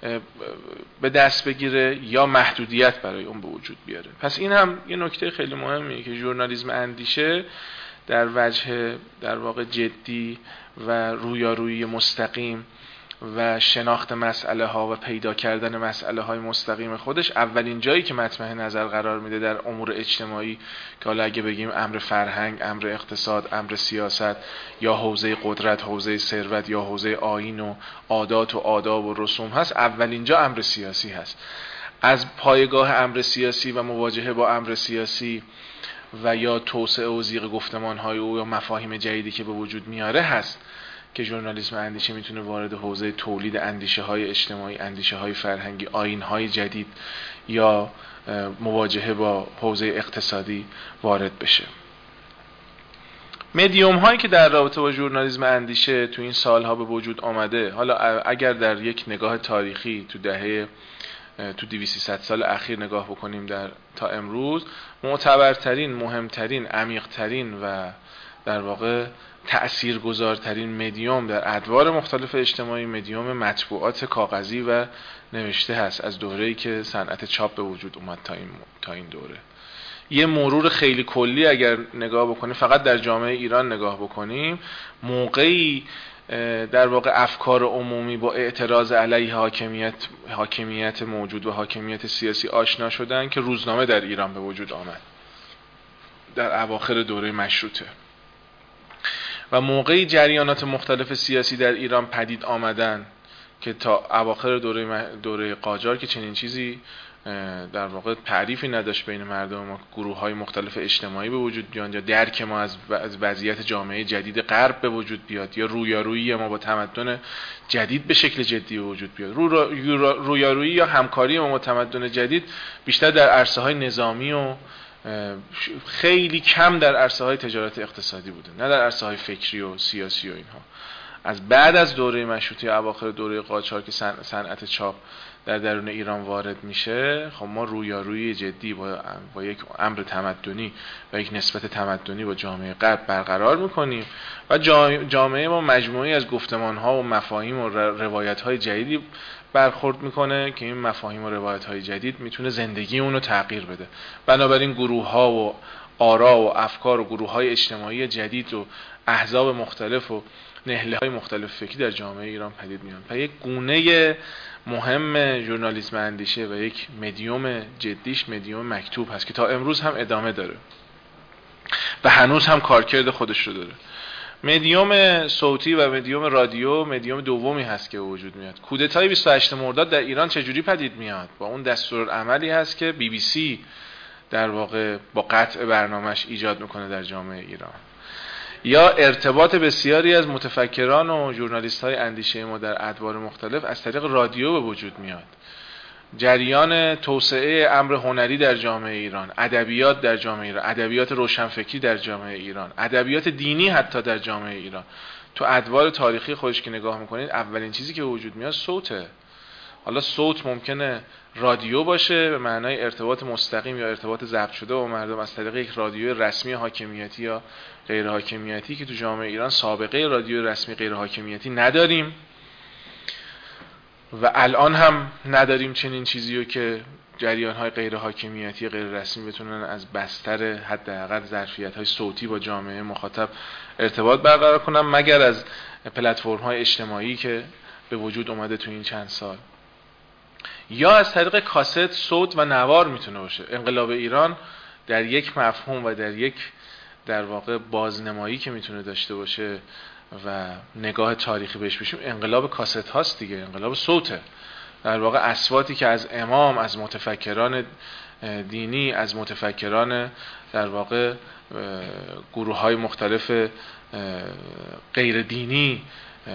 به دست بگیره یا محدودیت برای اون به وجود بیاره. پس این هم یه نکته خیلی مهمیه که ژورنالیسم اندیشه در وجه در واقع جدی و رویارویی مستقیم و شناخت مسئله ها و پیدا کردن مسئله های مستقیم خودش اولین جایی که مطمع نظر قرار میده در امور اجتماعی که حالا اگه بگیم امر فرهنگ، امر اقتصاد، امر سیاست یا حوزه قدرت، حوزه ثروت یا حوزه آیین و عادات و آداب و رسوم هست، اولین جا امر سیاسی هست. از پایگاه امر سیاسی و مواجهه با امر سیاسی و یا توسعه و زیغ گفتمان های او یا مفاهیم جدیدی که به وجود میاره هست که ژورنالیسم اندیشه میتونه وارد حوزه تولید اندیشه های اجتماعی، اندیشه های فرهنگی، آیین های جدید یا مواجهه با حوزه اقتصادی وارد بشه. مدیوم هایی که در رابطه با ژورنالیسم اندیشه تو این سالها به وجود آمده، حالا اگر در یک نگاه تاریخی تو دهه تو دویست سیصد سال اخیر نگاه بکنیم در تا امروز، معتبرترین، مهمترین، عمیقترین و در واقع تأثیرگذارترین مدیوم در ادوار مختلف اجتماعی مدیوم مطبوعات کاغذی و نوشته هست از دوره‌ای که صنعت چاپ به وجود اومد تا این تا این دوره. یه مرور خیلی کلی اگر نگاه بکنیم، فقط در جامعه ایران نگاه بکنیم، موقعی در واقع افکار عمومی با اعتراض علیه حاکمیت حاکمیت موجود و حاکمیت سیاسی آشنا شدن که روزنامه در ایران به وجود آمد در اواخر دوره مشروطه و موقعی جریانات مختلف سیاسی در ایران پدید آمدن که تا اواخر دوره دوره قاجار که چنین چیزی در واقع تعریفی نداشت بین مردم ما، گروه‌های مختلف اجتماعی به وجود بیان یا درک ما از وضعیت جامعه جدید غرب به وجود بیاد یا رویارویی ما با تمدن جدید به شکل جدی به وجود بیاد. رویارویی یا همکاری ما با تمدن جدید بیشتر در عرصه‌های نظامی و خیلی کم در عرصه‌های تجارت اقتصادی بوده، نه در عرصه‌های فکری و سیاسی و اینها. از بعد از دوره مشروطه اواخر دوره قاجار که صنعت چاپ در درون ایران وارد میشه، خب ما رویارویی جدی با, با یک امر تمدنی و یک نسبت تمدنی با جامعه غرب برقرار میکنیم و جامعه ما مجموعی از گفتمان‌ها و مفاهیم و روایت‌های جدیدی برخورد میکنه که این مفاهیم و روایت‌های جدید میتونه زندگی اونو تغییر بده. بنابراین گروه‌ها و آرا و افکار و گروه‌های اجتماعی جدید و احزاب مختلف و نهله‌های مختلف فکری در جامعه ایران پدید میان. و یک گونه مهم ژورنالیسم اندیشه و یک مدیوم جدیش مدیوم مکتوب هست که تا امروز هم ادامه داره و هنوز هم کارکرد خودش رو داره. مدیوم صوتی و مدیوم رادیو مدیوم دومی هست که وجود میاد. کودتای بیست و هشتم مرداد در ایران چجوری پدید میاد؟ با اون دستورالعملی هست که بی بی سی در واقع با قطع برنامهش ایجاد میکنه در جامعه ایران. یا ارتباط بسیاری از متفکران و ژورنالیست های اندیشه ما در ادوار مختلف از طریق رادیو به وجود میاد. جریان توسعه امر هنری در جامعه ایران، ادبیات در جامعه ایران، ادبیات روشنفکری در جامعه ایران، ادبیات دینی حتی در جامعه ایران. تو ادوار تاریخی خودش که نگاه میکنید اولین چیزی که وجود میاد صوته. حالا صوت ممکنه رادیو باشه به معنای ارتباط مستقیم یا ارتباط ضبط شده با مردم از طریق یک رادیو رسمی حاکمیتی یا غیر حاکمیتی که تو جامعه ایران سابقه رادیو رسمی غیر حاکمیتی نداریم و الان هم نداریم چنین چیزیو که جریان‌های غیر حاکمیتی غیر رسمی بتونن از بستر حداقل ظرفیت‌های صوتی با جامعه مخاطب ارتباط برقرار کنن، مگر از پلتفرم‌های اجتماعی که به وجود اومده تو این چند سال. یا از طریق کاست، صوت و نوار میتونه باشه. انقلاب ایران در یک مفهوم و در یک در واقع بازنمایی که میتونه داشته باشه و نگاه تاریخی بهش بشیم، انقلاب کاست هاست دیگه، انقلاب صوته. در واقع اصواتی که از امام، از متفکران دینی، از متفکران در واقع گروه های مختلف غیر دینی،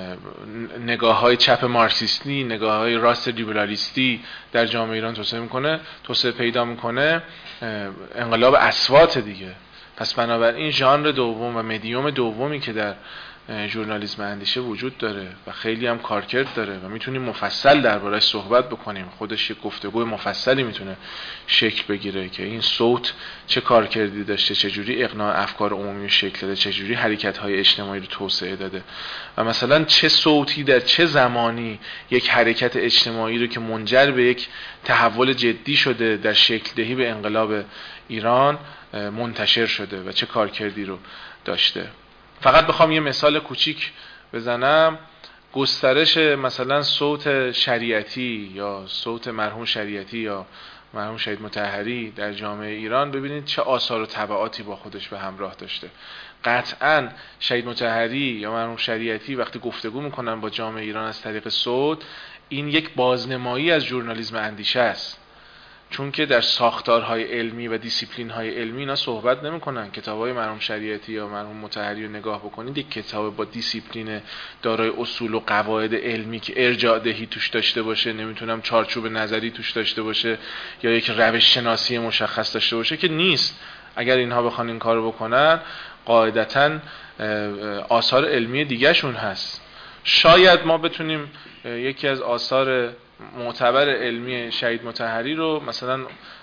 نگاه های چپ مارکسیستی، نگاه های راست لیبرالیستی در جامعه ایران توسعه میکنه توسعه پیدا میکنه، انقلاب اصوات دیگه. پس بنابراین ژانر دوم و مدیوم دومی که در ژورنالیسم اندیشه وجود داره و خیلی هم کارکرد داره و میتونیم مفصل درباره‌اش صحبت بکنیم. خودش یک گفتگوی مفصلی میتونه شکل بگیره که این صوت چه کارکردی داشته، چه جوری اقناع افکار عمومی رو شکل داده، چه جوری حرکت‌های اجتماعی رو توسعه داده و مثلا چه صوتی در چه زمانی یک حرکت اجتماعی رو که منجر به یک تحول جدی شده در شکل دهی به انقلاب ایران منتشر شده و چه کارکردی رو داشته. فقط بخوام یه مثال کوچیک بزنم، گسترش مثلا صوت شریعتی یا صوت مرحوم شریعتی یا مرحوم شهید مطهری در جامعه ایران، ببینید چه آثار و تبعاتی با خودش به همراه داشته. قطعاً شهید مطهری یا مرحوم شریعتی وقتی گفتگو میکنن با جامعه ایران از طریق صوت، این یک بازنمایی از ژورنالیسم اندیشه است، چون که در ساختارهای علمی و دیسیپلین‌های علمی اینا صحبت نمی‌کنن. کتاب‌های مرحوم شریعتی یا مرحوم مطهری رو نگاه بکنید، یک کتاب با دیسیپلین دارای اصول و قواعد علمی که ارجاع دهی توش داشته باشه، نمیتونم چارچوب نظری توش داشته باشه یا یک روش شناسی مشخص داشته باشه که نیست. اگر اینها بخوان این کارو بکنن، قاعدتاً آثار علمی دیگه‌شون هست. شاید ما بتونیم یکی از آثار معتبر علمی شهید مطهری رو مثلا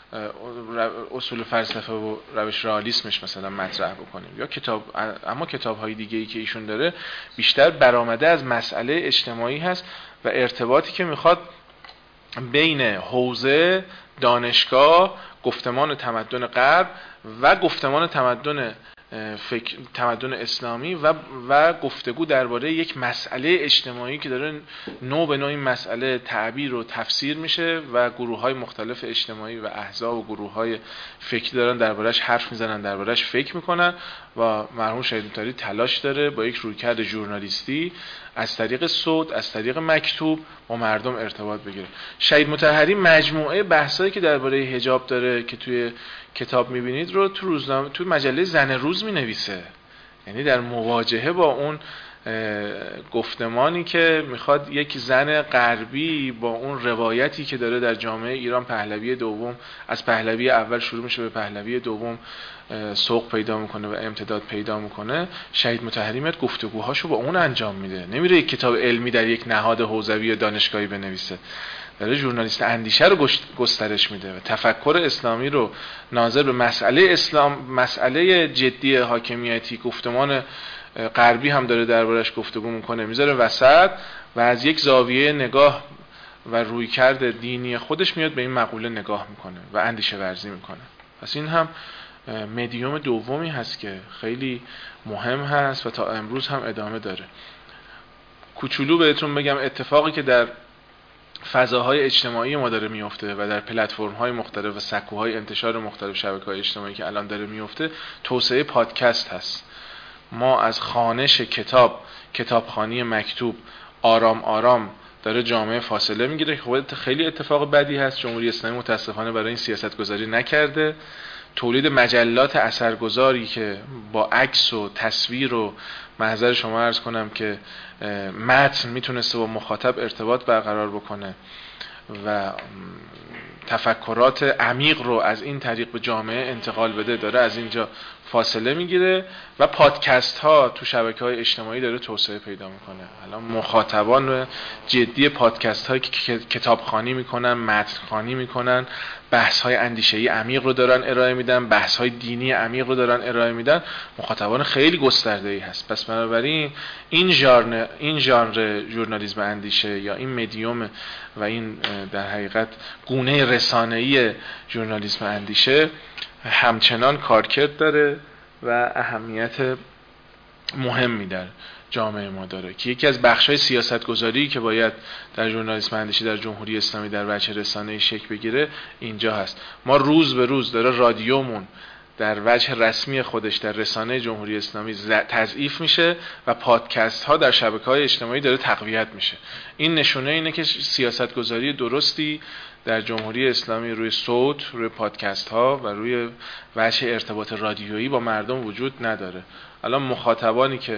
اصول فلسفه و روش رئالیسمش مثلا مطرح بکنیم یا کتاب، اما کتاب‌های دیگه‌ای که ایشون داره بیشتر برآمده از مسئله اجتماعی هست و ارتباطی که میخواد بین حوزه، دانشگاه، گفتمان تمدن غرب و گفتمان تمدن فکر تمدن اسلامی و و گفتگو درباره یک مسئله اجتماعی که داره نوع به نوع این مسئله تعبیر و تفسیر میشه و گروه‌های مختلف اجتماعی و احزاب و گروه‌های فکری دارن درباره‌اش حرف میزنن، درباره‌اش فکر میکنن و مرحوم شهید مطهری تلاش داره با یک رویکرد ژورنالیستی از طریق صوت، از طریق مکتوب با مردم ارتباط بگیره. شهید مطهری مجموعه بحثایی که درباره حجاب داره که توی کتاب میبینید رو تو روزنامه، تو مجله زن روز مینویسه. یعنی در مواجهه با اون گفتمانی که میخواد یک زن غربی با اون روایتی که داره در جامعه ایران پهلوی دوم، از پهلوی اول شروع میشه به پهلوی دوم سوق پیدا میکنه و امتداد پیدا میکنه، شهید مطهری میاد گفتگوهاشو با اون انجام میده. نمیره یک کتاب علمی در یک نهاد حوزوی یا دانشگاهی بنویسه، داره ژورنالیست اندیشه رو گسترش میده و تفکر اسلامی رو ناظر به مسئله اسلام، مسئله جدی حاکمیتی، گفتمان غربی هم داره دربارش گفتگو میکنه، میذاره وسط و از یک زاویه نگاه و رویکرد دینی خودش میاد به این مقوله نگاه میکنه و اندیشه ورزی میکنه. پس این هم مدیوم دومی هست که خیلی مهم هست و تا امروز هم ادامه داره. کوچولو بهتون بگم اتفاقی که در فضاهای اجتماعی ما داره میفته و در پلتفرم‌های مختلف و سکوهای انتشار مختلف شبکه‌های اجتماعی که الان داره میفته، توسعه پادکست هست. ما از خوانش کتاب، کتابخوانی مکتوب، آرام آرام داره جامعه فاصله میگیره. خب خیلی اتفاق بدی هست. جمهوری اسلامی متاسفانه برای این سیاست گذاری نکرده. تولید مجلات اثرگذاری که با عکس و تصویر و محضر شما عرض کنم که متن میتونسته با مخاطب ارتباط برقرار بکنه و تفکرات عمیق رو از این طریق به جامعه انتقال بده، داره از اینجا فاصله میگیره و پادکست ها تو شبکه‌های اجتماعی داره توسعه پیدا میکنه. الان مخاطبان جدی پادکست هایی که کتابخوانی میکنن، متن‌خوانی میکنن، بحث های اندیشه‌ای عمیق رو دارن ارائه میدن، بحث های دینی عمیق رو دارن ارائه میدن، مخاطبان خیلی گسترده‌ای هست. پس بنابراین این ژانر این ژانر ژورنالیسم اندیشه یا این مدیوم و این در حقیقت گونه رسانه‌ای ژورنالیسم اندیشه همچنان کارکرد داره و اهمیت مهمی در جامعه ما داره که یکی از بخش‌های سیاست‌گذاری که باید در ژورنالیسم اندیشه در جمهوری اسلامی در وجه رسانه‌ای شکل بگیره اینجا هست. ما روز به روز داره رادیومون در وجه رسمی خودش در رسانه جمهوری اسلامی تضعیف میشه و پادکست ها در شبکه‌های اجتماعی داره تقویت میشه. این نشونه اینه که سیاست‌گذاری درستی در جمهوری اسلامی روی صوت، روی پادکست ها و روی وجه ارتباط رادیویی با مردم وجود نداره. الان مخاطبانی که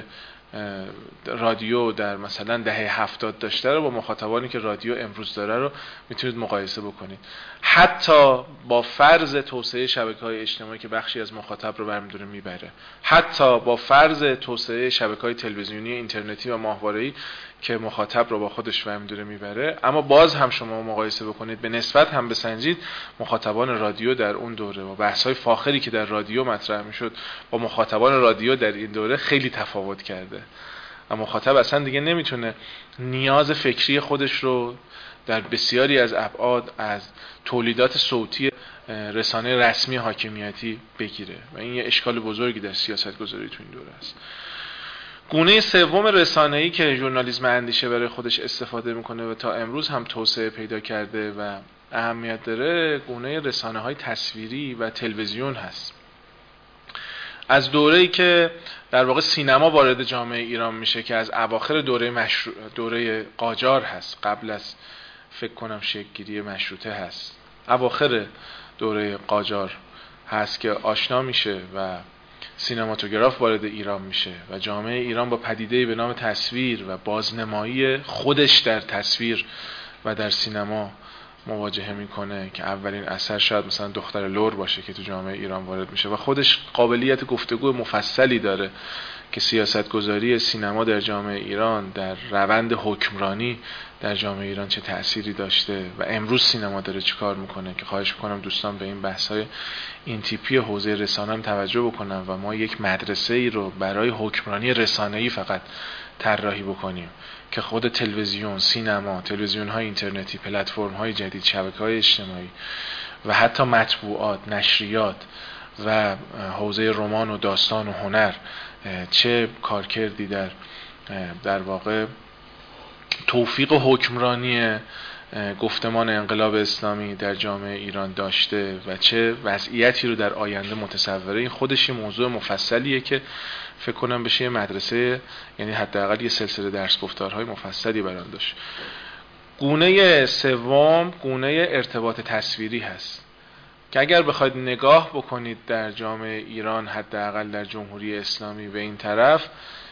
رادیو در مثلا دهه هفتاد داشته رو با مخاطبانی که رادیو امروز داره رو میتونید مقایسه بکنید. حتی با فرض توسعه شبکه‌های اجتماعی که بخشی از مخاطب رو برمی‌داره میبره، حتی با فرض توسعه شبکه‌های تلویزیونی، اینترنتی و ماهواره‌ای که مخاطب رو با خودش برمی‌داره میبره، اما باز هم شما مقایسه بکنید، به نسبت هم بسنجید، مخاطبان رادیو در اون دوره و بحث‌های فاخری که در رادیو مطرح میشد با مخاطبان رادیو در این دوره خیلی تفاوت کرده. و مخاطب اصلا دیگه نمیتونه نیاز فکری خودش رو در بسیاری از ابعاد از تولیدات صوتی رسانه رسمی حاکمیتی بگیره و این یه اشکال بزرگی در سیاست گذاری تو این دوره است. گونه سوم رسانه‌ای که ژورنالیسم اندیشه برای خودش استفاده میکنه و تا امروز هم توسعه پیدا کرده و اهمیت داره، گونه رسانه‌های تصویری و تلویزیون هست. از دوره‌ای که در واقع سینما وارد جامعه ایران میشه که از اواخر دوره مشروع دوره قاجار هست، قبل از فکر کنم شکل‌گیری مشروطه هست، اواخر دوره قاجار هست که آشنا میشه و سینماتوگراف وارد ایران میشه و جامعه ایران با پدیده‌ای به نام تصویر و بازنمایی خودش در تصویر و در سینما مواجهه میکنه که اولین اثر شاید مثلا دختر لور باشه که تو جامعه ایران وارد میشه و خودش قابلیت گفتگو مفصلی داره که سیاست گذاری سینما در جامعه ایران در روند حکمرانی در جامعه ایران چه تأثیری داشته و امروز سینما داره چی کار میکنه، که خواهش میکنم دوستان به این بحث‌های این تیپی حوزه رسانه هم توجه بکنن و ما یک مدرسه ای رو برای حکمرانی رسانه‌ای فقط طراحی بکنیم که خود تلویزیون، سینما، تلویزیون‌های اینترنتی، پلتفرم‌های جدید، شبکه‌های اجتماعی و حتی مطبوعات، نشریات و حوزه رمان و داستان و هنر چه کارکردی در در واقع توفیق حکمرانی گفتمان انقلاب اسلامی در جامعه ایران داشته و چه وضعیتی رو در آینده متصوره. این خودش یه موضوع مفصلیه که فکر کنم بشه یه مدرسه، یعنی حداقل یه سلسله درس گفتارهای مفصلی برام داشت. گونه سوم گونه ارتباط تصویری هست که اگر بخواید نگاه بکنید در جامعه ایران، حداقل در جمهوری اسلامی به این طرف،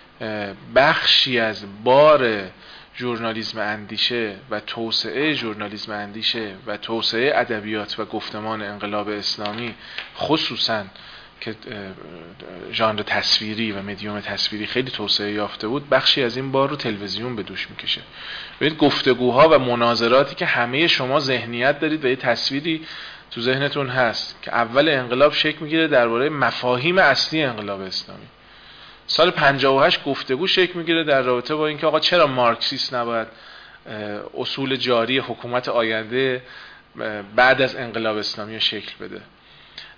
بخشی از بار ژورنالیسم اندیشه و توسعه ژورنالیسم اندیشه و توسعه ادبیات و گفتمان انقلاب اسلامی، خصوصا که ژانر تصویری و مدیوم تصویری خیلی توسعه یافته بود، بخشی از این بار رو تلویزیون به دوش میکشه. ببینید گفتگوها و مناظراتی که همه شما ذهنیت دارید و یه تصویری تو ذهنتون هست که اول انقلاب شکل میگیره درباره مفاهیم اصلی انقلاب اسلامی. سال پنجاه و هشت گفتگو شکل میگیره در رابطه با اینکه آقا چرا مارکسیست نباید اصول جاری حکومت آینده بعد از انقلاب اسلامی شکل بده.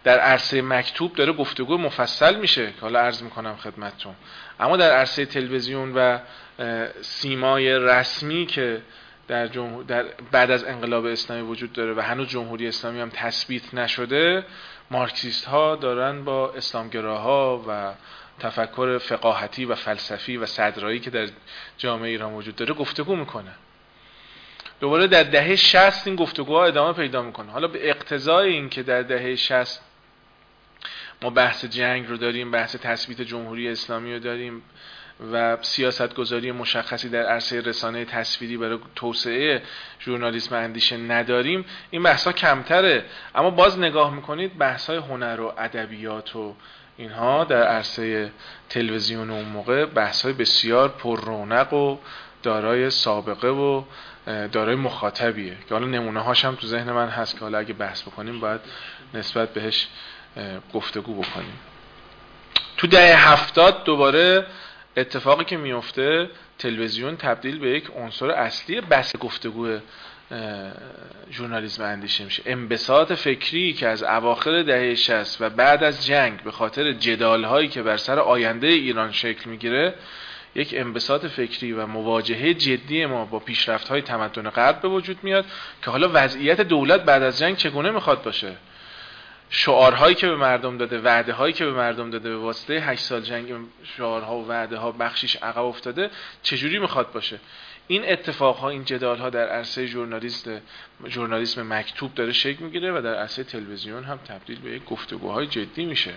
در عرصه مکتوب داره گفتگو مفصل میشه که حالا عرض میکنم خدمتتون، اما در عرصه تلویزیون و سیمای رسمی که در, جمهور در بعد از انقلاب اسلامی وجود داره و هنوز جمهوری اسلامی هم تثبیت نشده، مارکسیست ها دارن با اسلامگراها و تفکر فقاهتی و فلسفی و صدرایی که در جامعه ایران وجود داره گفتگو میکنه. دوباره در دهه شصت این گفتگوها ادامه پیدا میکنه. حالا به اقتضای این که در دهه شصت ما بحث جنگ رو داریم، بحث تثبیت جمهوری اسلامی رو داریم و سیاست گذاری مشخصی در عرصه رسانه تصویری برای توسعه ژورنالیسم اندیشه نداریم، این بحثا کمتره. اما باز نگاه میکنید بحث‌های هنر و ادبیات و اینها در عرصه تلویزیون اون موقع بحث‌های بسیار پر رونق و دارای سابقه و دارای مخاطبیه که حالا نمونه هاش هم تو ذهن من هست که حالا اگه بحث بکنیم باید نسبت بهش گفتگو بکنیم. تو دهه هفتاد دوباره اتفاقی که میفته، تلویزیون تبدیل به یک عنصر اصلی بحث گفتگو ژورنالیسم اندیشه میشه. انبساط فکری که از اواخر دهه شصت و بعد از جنگ به خاطر جدال‌هایی که بر سر آینده ایران شکل میگیره، یک انبساط فکری و مواجهه جدی ما با پیشرفت‌های تمدن غرب به وجود میاد که حالا وضعیت دولت بعد از جنگ چگونه میخواد باشه. شعارهایی که به مردم داده، وعده هایی که به مردم داده، به واسطه هشت سال جنگ شعارها و وعده ها بخشیش عقب افتاده، چجوری میخواد باشه. این اتفاقها، این جدال ها در عرصه ژورنالیست ژورنالیسم مکتوب داره شکل میگیره و در عرصه تلویزیون هم تبدیل به یک گفتگوهای جدی میشه.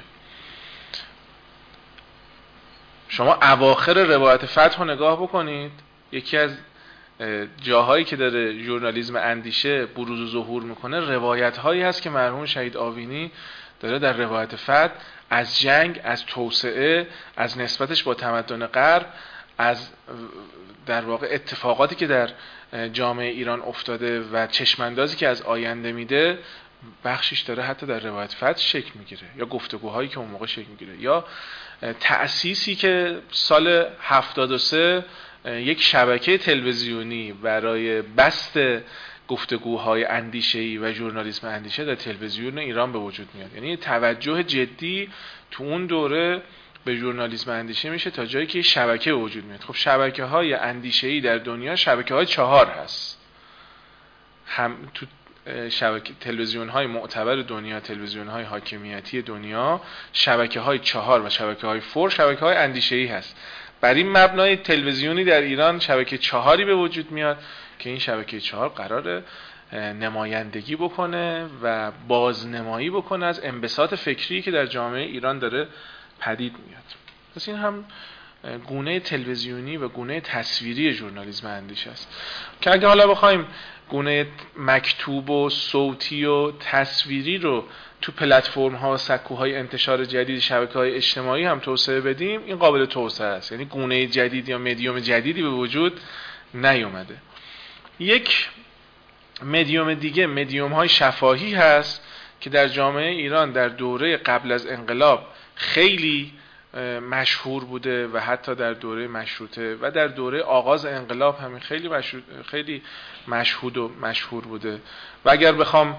شما اواخر روایت فتح رو نگاه بکنید، یکی از جاهایی که داره ژورنالیسم اندیشه بروز و ظهور میکنه، روایت هایی هست که مرحوم شهید آوینی داره در روایت فتح از جنگ، از توسعه، از نسبتش با تمدن غرب، از در واقع اتفاقاتی که در جامعه ایران افتاده و چشماندازی که از آینده میده، بخشش داره حتی در روایت فتح شکل میگیره، یا گفتگوهایی که اون موقع شکل میگیره، یا تأسیسی که سال هفتاد و سه یک شبکه تلویزیونی برای بست گفتگوهای اندیشه‌ای و ژورنالیسم اندیشه در تلویزیون ایران به وجود میاد. یعنی توجه جدی تو اون دوره به ژورنالیسم اندیشه میشه تا جایی که شبکه به وجود میاد. خب شبکه‌های اندیشه‌ای در دنیا شبکه‌های چهار هست. هم تو شبکه تلویزیون‌های معتبر دنیا، تلویزیون‌های حاکمیتی دنیا، شبکه‌های چهار و شبکه‌های فور شبکه‌های اندیشه‌ای هست. بر این مبنای تلویزیونی در ایران شبکه چهاری به وجود میاد که این شبکه چهار قراره نمایندگی بکنه و بازنمایی بکنه از انبساط فکری که در جامعه ایران داره پدید میاد. پس این هم گونه تلویزیونی و گونه تصویری ژورنالیسم اندیشه است که اگه حالا بخوایم گونه مکتوب و صوتی و تصویری رو تو پلتفرم ها و سکوهای انتشار جدید شبکه‌های اجتماعی هم توسعه بدیم، این قابل توسعه است. یعنی گونه جدید یا مدیوم جدیدی به وجود نیومده. یک مدیوم دیگه مدیوم های شفاهی هست که در جامعه ایران در دوره قبل از انقلاب خیلی مشهور بوده و حتی در دوره مشروطه و در دوره آغاز انقلاب همین خیلی مشهور خیلی مشهود و مشهور بوده. و اگر بخوام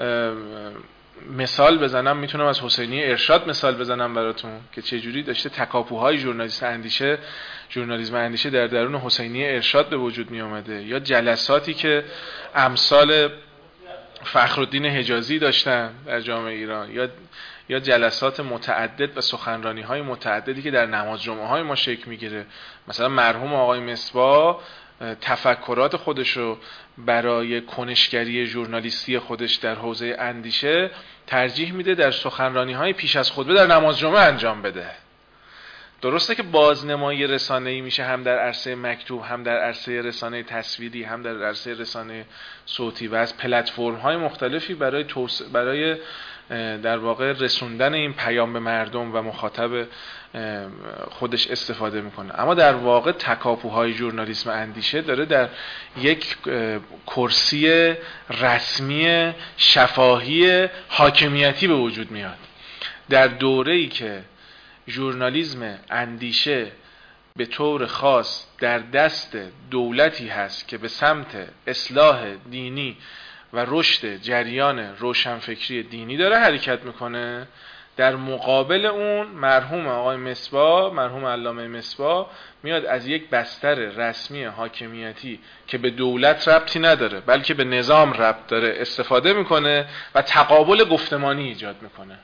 مثال بزنم، میتونم از حسینی ارشاد مثال بزنم براتون که چه جوری داشته تکاپوهای ژورنالیست اندیشه ژورنالیسم اندیشه در درون حسینی ارشاد به وجود می اومده، یا جلساتی که امثال فخرالدین حجازی داشتن در جامعه ایران، یا یا جلسات متعدد و سخنرانی‌های متعددی که در نماز جمعه‌های ما شکل میگیره. مثلا مرحوم آقای مصباح تفکرات خودش رو برای کنشگری ژورنالیستی خودش در حوزه اندیشه ترجیح میده در سخنرانی‌های پیش از خطبه در نماز جمعه انجام بده. درسته که بازنمایی رسانه‌ای میشه هم در عرصه مکتوب، هم در عرصه رسانه تصویری، هم در عرصه رسانه صوتی و از پلتفرم‌های مختلفی برای توس... برای در واقع رسوندن این پیام به مردم و مخاطب خودش استفاده میکنه. اما در واقع تکاپوهای ژورنالیسم اندیشه داره در یک کرسی رسمی شفاهی حاکمیتی به وجود میاد. در دوره‌ای که ژورنالیسم اندیشه به طور خاص در دست دولتی هست که به سمت اصلاح دینی و رشد جریان روشنفکری دینی داره حرکت میکنه. در مقابل اون مرحوم آقای مصباح، مرحوم علامه مصباح میاد از یک بستر رسمی حاکمیتی که به دولت ربطی نداره بلکه به نظام ربط داره استفاده میکنه و تقابل گفتمانی ایجاد میکنه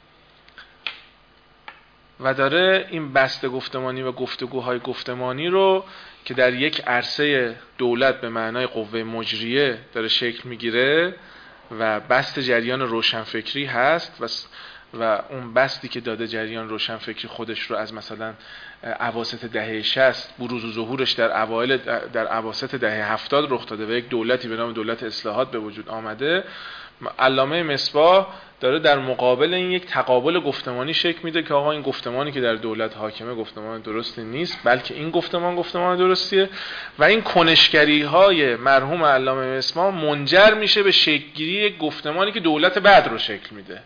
و داره این بسته گفتمانی و گفتگوهای گفتمانی رو که در یک عرصه دولت به معنای قوه مجریه داره شکل میگیره و بست جریان روشنفکری هست و و اون بستی که داده جریان روشنفکری خودش رو از مثلا اواسط دهه شصت بروز و ظهورش در اوایل در اواسط دهه هفتاد رخ داده و یک دولتی به نام دولت اصلاحات به وجود آمده. علامه مصباح داره در مقابل این یک تقابل گفتمانی شکل میده که آقا این گفتمانی که در دولت حاکمه گفتمان درستی نیست بلکه این گفتمان گفتمان درستیه و این کنشگری های مرحوم علامه مصباح منجر میشه به شکل‌گیری یک گفتمانی که دولت بعد رو شکل میده.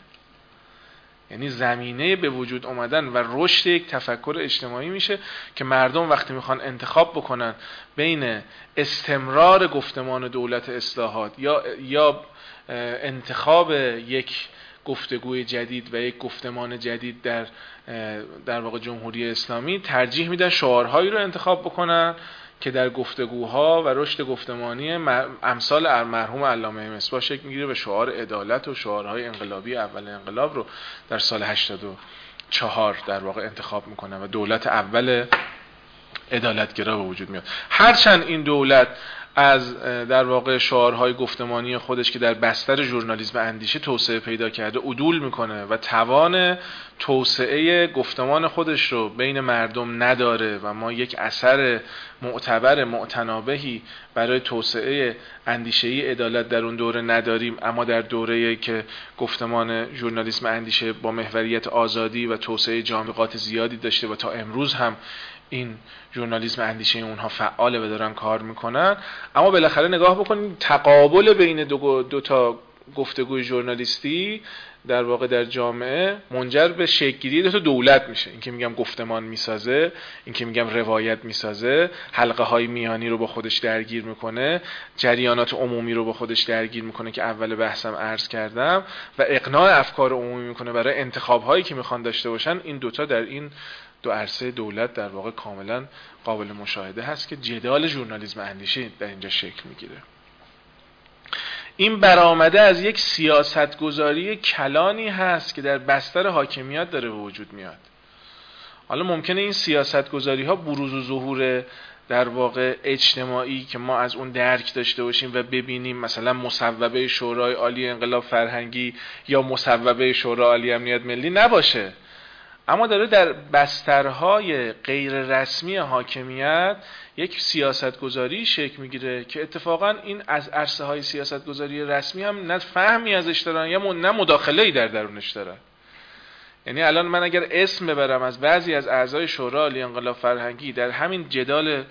یعنی زمینه به وجود آمدن و رشد یک تفکر اجتماعی میشه که مردم وقتی میخوان انتخاب بکنن بین استمرار گفتمان دولت اصلاحات یا یا انتخاب یک گفتگوی جدید و یک گفتمان جدید در در واقع جمهوری اسلامی، ترجیح میدن شعارهایی رو انتخاب بکنن که در گفتگوها و رشد گفتمانی امثال مرحوم علامه مصباح شکل میگیره و شعار عدالت و شعارهای انقلابی اول انقلاب رو در سال هشتاد و چهار در واقع انتخاب میکنه و دولت اول عدالتگرا به وجود میاد. هرچند این دولت از در واقع شعارهای گفتمانی خودش که در بستر ژورنالیسم اندیشه توسعه پیدا کرده عدول میکنه و توان توسعه گفتمان خودش رو بین مردم نداره و ما یک اثر معتبر معتنابهی برای توسعه اندیشه‌ای عدالت در اون دوره نداریم، اما در دوره‌ای که گفتمان ژورنالیسم اندیشه با محوریت آزادی و توسعه جامعات زیادی داشته و تا امروز هم این ژورنالیسم اندیشه اونها فعاله و دارن کار میکنن، اما بالاخره نگاه بکنید تقابل بین دو, دو تا گفتگوی ژورنالیستی در واقع در جامعه منجر به شکل‌گیری دو تا دولت میشه. این که میگم گفتمان میسازه، این که میگم روایت میسازه، حلقه های میانی رو با خودش درگیر میکنه، جریانات عمومی رو با خودش درگیر میکنه که اول بحثم عرض کردم و اقناع افکار عمومی میکنه برای انتخاب هایی که میخوان داشته باشن. این دوتا در این دو عرصه دولت در واقع کاملا قابل مشاهده هست که جدال ژورنالیسم اندیشه در اینجا شکل میگیره. این برآمده از یک سیاستگذاری کلانی هست که در بستر حاکمیت داره به وجود میاد. حالا ممکنه این سیاستگذاری ها بروز و ظهور در واقع اجتماعی که ما از اون درک داشته باشیم و ببینیم مثلا مصوبه شورای عالی انقلاب فرهنگی یا مصوبه شورای عالی امنیت ملی نباشه، اما داره در بسترهای غیر رسمی حاکمیت یک سیاستگذاری شکل میگیره که اتفاقا این از عرصه های سیاستگذاری رسمی هم نه فهمی ازش دارن یا نه مداخله‌ای در درونش دارن. یعنی الان من اگر اسم ببرم از بعضی از اعضای شورای عالی انقلاب فرهنگی در همین جدال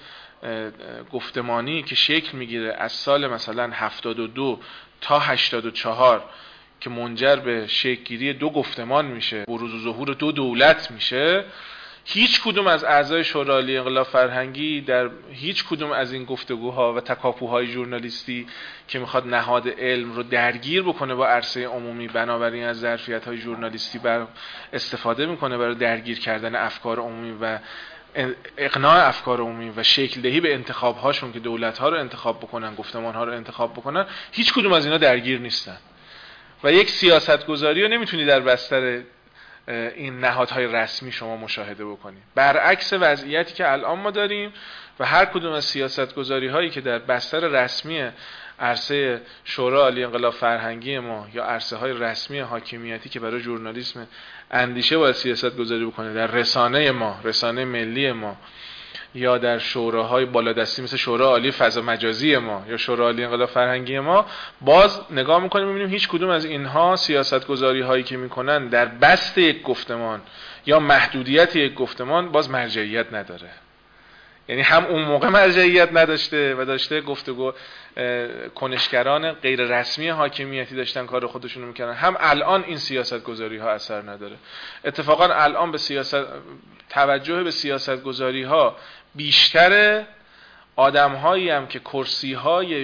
گفتمانی که شکل میگیره از سال مثلا هفتاد و دو تا هشتاد و چهار که منجر به شکل‌گیری دو گفتمان میشه، بروز و ظهور دو دولت میشه، هیچ کدوم از اعضای شورای عالی انقلاب فرهنگی در هیچ کدوم از این گفتگوها و تکاپوهای ژورنالیستی که میخواد نهاد علم رو درگیر بکنه با عرصه عمومی، بنابراین از ظرفیت‌های ژورنالیستی بر استفاده میکنه برای درگیر کردن افکار عمومی و اقناع افکار عمومی و شکل دهی به انتخاب هاشون که دولت ها رو انتخاب بکنن، گفتمان ها رو انتخاب بکنن. هیچ کدوم از اینا درگیر نیستن و یک سیاستگذاری رو نمیتونی در بستر این نهادهای رسمی شما مشاهده بکنید. برعکس وضعیتی که الان ما داریم و هر کدوم از سیاستگذاری هایی که در بستر رسمی عرصه شورای عالی انقلاب فرهنگی ما یا عرصه های رسمی حاکمیتی که برای ژورنالیسم اندیشه باید سیاست گذاری بکنه، در رسانه ما، رسانه ملی ما، یا در شوراهای بالادستی مثل شورای عالی فضا مجازی ما یا شورای عالی انقلاب فرهنگی ما، باز نگاه میکنیم میبینیم هیچ کدوم از اینها سیاستگذاری هایی که میکنن در بست یک گفتمان یا محدودیت یک گفتمان باز مرجعیت نداره. یعنی هم اون موقع مرجعیت نداشته و داشته گفتگو کنشگران غیر رسمی حاکمیتی داشتن کار خودشونو میکردن، هم الان این سیاستگذاری ها اثر نداره. اتفاقا الان به سیاست توجه به سیاستگذاری ها بیشتره، آدم هایی هم که کرسی های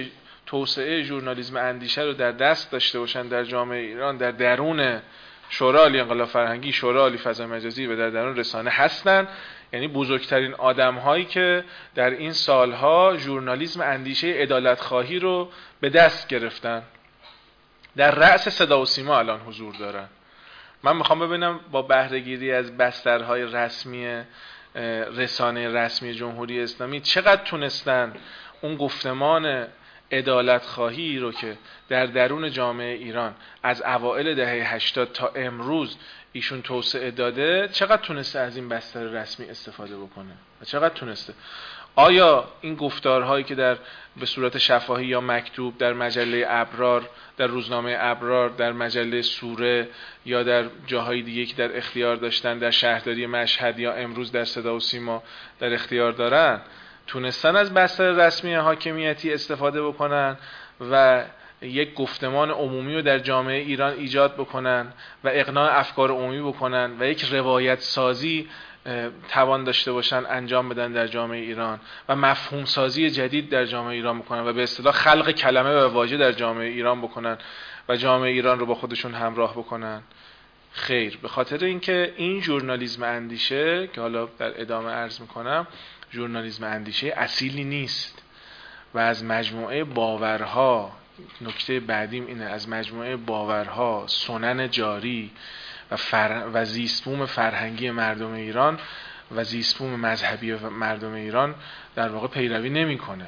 توسعه ژورنالیسم اندیشه رو در دست داشته باشن در جامعه ایران، در درون شورای عالی انقلاب فرهنگی، شورای عالی فضای مجازی و در درون رسانه هستن. یعنی بزرگترین آدم هایی که در این سالها ژورنالیسم اندیشه عدالت خواهی رو به دست گرفتن در رأس صدا و سیما الان حضور دارن. من میخوام ببینم با بهره‌گیری از بسترهای رسمی رسانه رسمی جمهوری اسلامی چقدر تونستن اون گفتمان عدالت خواهی رو که در درون جامعه ایران از اوائل دهه هشتاد تا امروز ایشون توسعه داده، چقدر تونسته از این بستر رسمی استفاده بکنه و چقدر تونسته. آیا این گفتارهایی که در به صورت شفاهی یا مکتوب در مجله ابرار، در روزنامه ابرار، در مجله سوره یا در جاهای دیگه که در اختیار داشتن، در شهرداری مشهد یا امروز در صدا و سیما در اختیار دارن، تونستن از بستر رسمی حاکمیتی استفاده بکنن و یک گفتمان عمومی رو در جامعه ایران ایجاد بکنن و اقناع افکار عمومی بکنن و یک روایت سازی توان داشته باشن انجام بدن در جامعه ایران و مفهوم سازی جدید در جامعه ایران بکنن و به اصطلاح خلق کلمه و واژه در جامعه ایران بکنن و جامعه ایران رو با خودشون همراه بکنن؟ خیر، به خاطر اینکه این ژورنالیسم اندیشه که حالا در ادامه عرض میکنم ژورنالیسم اندیشه اصیلی نیست و از مجموعه باورها، نکته بعدیم اینه، از مجموعه باورها، سنن جاری و, فر... و زیستبوم فرهنگی مردم ایران و زیستبوم مذهبی مردم ایران در واقع پیروی نمیکنه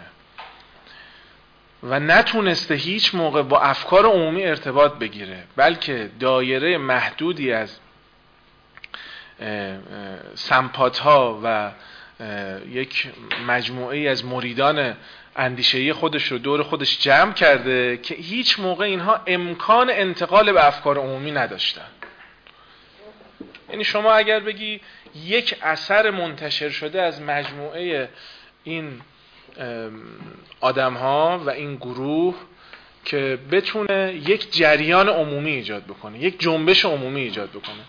و نتونسته هیچ موقع با افکار عمومی ارتباط بگیره، بلکه دایره محدودی از سمپات‌ها و یک مجموعه از مریدان اندیشه‌ای خودش رو دور خودش جمع کرده که هیچ موقع اینها امکان انتقال به افکار عمومی نداشتن. یعنی شما اگر بگی یک اثر منتشر شده از مجموعه این آدم‌ها و این گروه که بتونه یک جریان عمومی ایجاد بکنه، یک جنبش عمومی ایجاد بکنه،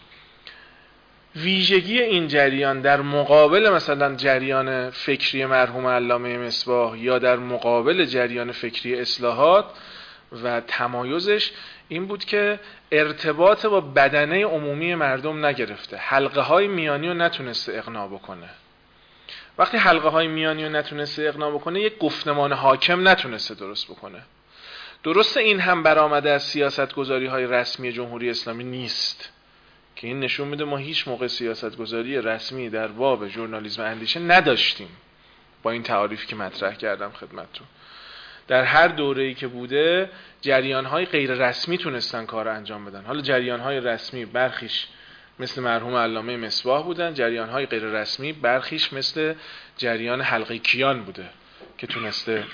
ویژگی این جریان در مقابل مثلا جریان فکری مرحوم علامه مصباح یا در مقابل جریان فکری اصلاحات و تمایزش این بود که ارتباط با بدنه عمومی مردم نگرفته، حلقه های میانی رو نتونسته اقناع بکنه. وقتی حلقه های میانی رو نتونسته اقناع بکنه، یک گفتمان حاکم نتونسته درست بکنه. درسته این هم برآمده از سیاستگذاری های رسمی جمهوری اسلامی نیست که این نشون میده ما هیچ موقع سیاستگذاری رسمی در باب ژورنالیسم اندیشه نداشتیم با این تعاریفی که مطرح کردم خدمتتون. در هر دوره‌ای که بوده جریان‌های غیر رسمی تونستن کار انجام بدن. حالا جریان‌های رسمی برخیش مثل مرحوم علامه مصباح بودن، جریان‌های غیر رسمی برخیش مثل جریان حلقه کیان بوده که تونسته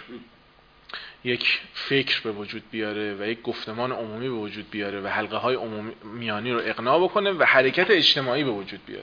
یک فکر به وجود بیاره و یک گفتمان عمومی به وجود بیاره و حلقه های عمومی میانی رو اقناع بکنه و حرکت اجتماعی به وجود بیاره.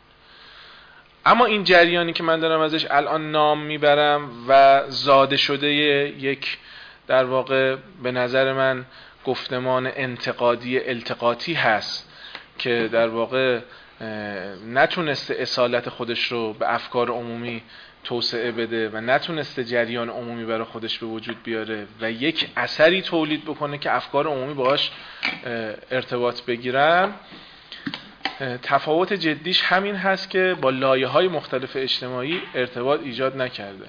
اما این جریانی که من دارم ازش الان نام میبرم و زاده شده یک در واقع به نظر من گفتمان انتقادی التقاطی هست که در واقع نتونسته اصالت خودش رو به افکار عمومی توسعه بده و نتونسته جریان عمومی برای خودش به وجود بیاره و یک اثری تولید بکنه که افکار عمومی باهاش ارتباط بگیرن. تفاوت جدیش همین هست که با لایه‌های مختلف اجتماعی ارتباط ایجاد نکرده.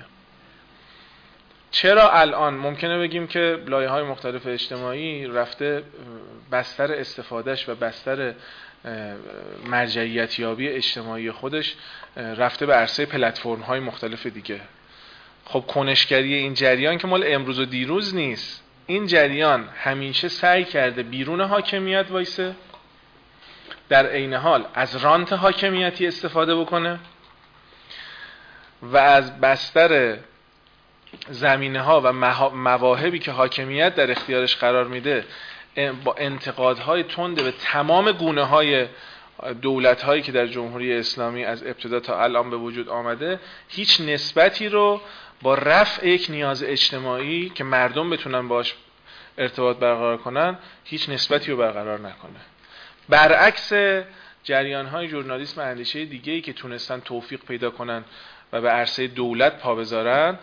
چرا الان ممکنه بگیم که لایه‌های مختلف اجتماعی رفته بستر استفادهش و بستر مرجعیت یابی اجتماعی خودش رفته به عرصه پلتفرم‌های مختلف دیگه؟ خب کنشگری این جریان که مال امروز و دیروز نیست. این جریان همیشه سعی کرده بیرون حاکمیت وایسه، در عین حال از رانت حاکمیتی استفاده بکنه و از بستر زمینه‌ها و مواهبی که حاکمیت در اختیارش قرار میده با انتقادهای تند به تمام گونه‌های دولت‌هایی که در جمهوری اسلامی از ابتدا تا الان به وجود آمده هیچ نسبتی رو با رفع یک نیاز اجتماعی که مردم بتونن باش ارتباط برقرار کنن هیچ نسبتی رو برقرار نکنه. برعکس جریان‌های ژورنالیسم اندیشه دیگه‌ای که تونستن توفیق پیدا کنن و به عرصه دولت پا بذارن،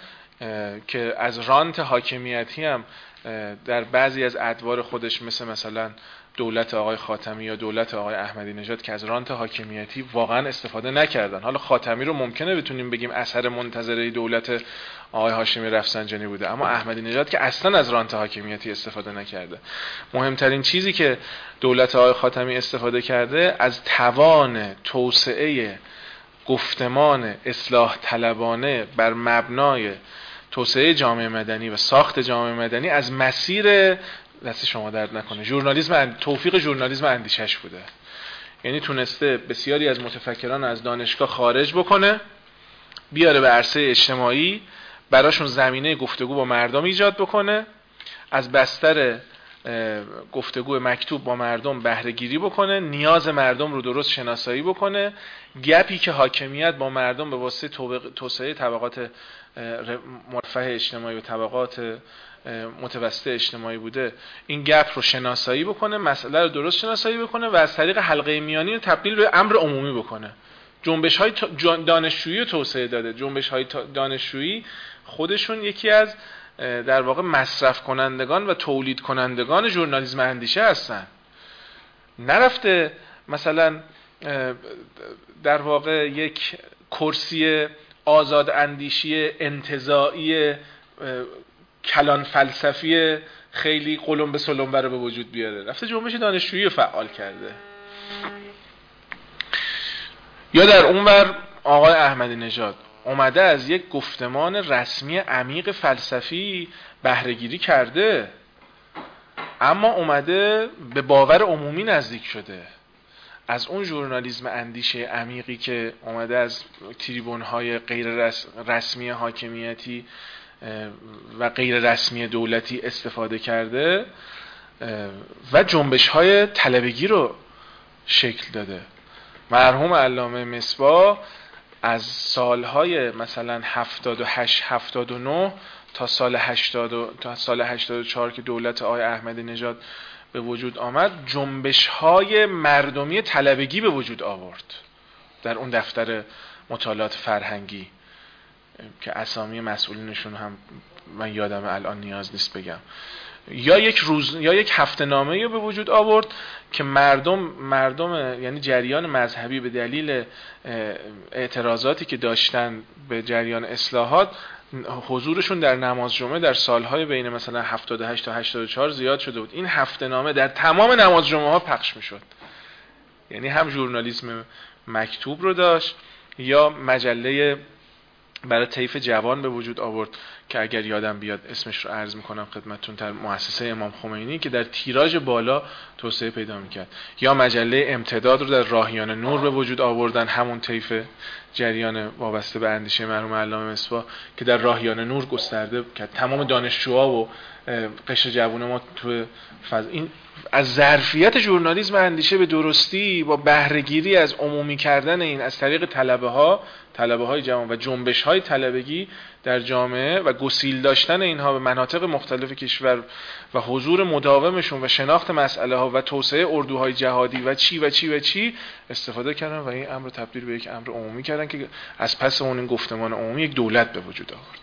که از رانت حاکمیتی هم در بعضی از ادوار خودش مثل مثلا دولت آقای خاتمی یا دولت آقای احمدی نژاد که از رانت حاکمیتی واقعا استفاده نکردن. حالا خاتمی رو ممکنه بتونیم بگیم اثر منتظره دولت آقای هاشمی رفسنجانی بوده، اما احمدی نژاد که اصلا از رانت حاکمیتی استفاده نکرده. مهمترین چیزی که دولت آقای خاتمی استفاده کرده از توان توسعه گفتمان اصلاح طلبانه بر مبنای توسعه جامعه مدنی و ساخت جامعه مدنی از مسیر، دست شما درد نکنه، ژورنالیسم، توفیق ژورنالیسم اندیشش بوده. یعنی تونسته بسیاری از متفکران از دانشگاه خارج بکنه، بیاره به عرصه اجتماعی، براشون زمینه گفتگو با مردم ایجاد بکنه، از بستر گفتگو مکتوب با مردم بهره گیری بکنه، نیاز مردم رو درست شناسایی بکنه، گپی که حاکمیت با مردم به واسطه توسعه طبقات مرفه اجتماعی و طبقات متوسط اجتماعی بوده، این گپ رو شناسایی بکنه، مسئله رو درست شناسایی بکنه و از طریق حلقه میانی رو تبدیل به امر عمومی بکنه. جنبش های دانشجویی رو توسعه داده. جنبش های دانشجویی خودشون یکی از در واقع مصرف کنندگان و تولید کنندگان ژورنالیسم اندیشه هستن. نرفته مثلا در واقع یک کرسی آزاد اندیشی انتزاعی کلان فلسفی خیلی قلم به سلم رو به وجود بیاره، رفته جنبش دانشجویی فعال کرده. یا در اونور آقای احمدی نژاد اومده از یک گفتمان رسمی عمیق فلسفی بهره گیری کرده، اما اومده به باور عمومی نزدیک شده. از اون ژورنالیسم اندیشه عمیقی که اومده از تریبون‌های غیر رسمی حاکمیتی و غیر رسمی دولتی استفاده کرده و جنبش‌های طلبگی رو شکل داده. مرحوم علامه مصباح از سالهای مثلا هفتاد و هشت هفتاد و نه تا سال هشتاد تا سال هشتاد و چهار که دولت آقای احمدی نژاد به وجود آمد، جنبش‌های مردمی طلبگی به وجود آورد در اون دفتر مطالعات فرهنگی که اسامی مسئولینشون هم من یادم الان نیاز نیست بگم. یا یک روز یا یک هفته نامه‌ای به وجود آورد که مردم مردم یعنی جریان مذهبی به دلیل اعتراضاتی که داشتن به جریان اصلاحات، حضورشون در نماز جمعه در سالهای بین مثلا هفتاد و هشت تا هشتاد و چهار زیاد شده بود. این هفته نامه در تمام نماز جمعه ها پخش میشد. یعنی هم ژورنالیسم مکتوب رو داشت، یا مجله برای طیف جوان به وجود آورد که اگر یادم بیاد اسمش رو عرض میکنم خدمتتون، در مؤسسه امام خمینی که در تیراژ بالا توسعه پیدا میکرد. یا مجله امتداد رو در راهیان نور به وجود آوردن، همون طیف جریان وابسته به اندیشه مرحوم علامه مصباح که در راهیان نور گسترده که تمام دانشجوها و قشر جوان ما تو فضا. این از ظرفیت ژورنالیسم اندیشه به درستی با بهره‌گیری از عمومی کردن این از طریق طلبه ها طلبه های جوان و جنبش های طلبگی در جامعه و گسیل داشتن اینها به مناطق مختلف کشور و حضور مداومشون و شناخت مسئله ها و توسعه اردوهای جهادی و چی و چی و چی استفاده کردن و این امر تبدیل به یک امر عمومی کردن که از پس اون این گفتمان عمومی یک دولت به وجود آورد.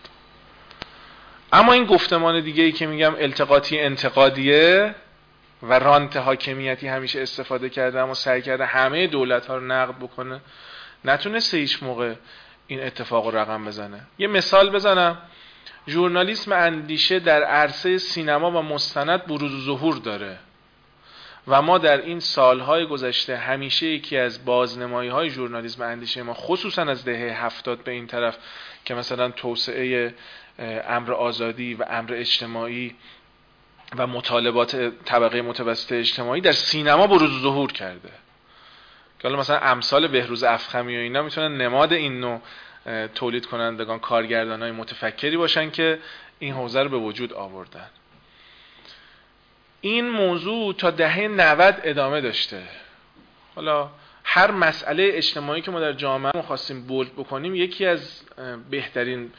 اما این گفتمان دیگه ای که میگم التقاطی انتقادیه و رانت حاکمیتی همیشه استفاده کرده اما سعی کرده همه دولت ها رو نقد بکنه، نتونسته هیچ موقع این اتفاق رو رقم بزنه. یه مثال بزنم، ژورنالیسم اندیشه در عرصه سینما و مستند بروز و ظهور داره و ما در این سالهای گذشته همیشه یکی از بازنمایی‌های ژورنالیسم اندیشه ما خصوصا از دهه هفتاد به این طرف که مثلا توسعه امر آزادی و امر اجتماعی و مطالبات طبقه متوسط اجتماعی در سینما بروز و ظهور کرده که حالا مثلا امثال بهروز افخمی و اینا میتونن نماد این نوع تولید کنندگان کارگردانای متفکری باشن که این حوزه رو به وجود آوردن. این موضوع تا دهه نود ادامه داشته. حالا هر مسئله اجتماعی که ما در جامعه خواستیم بولد بکنیم، یکی از بهترین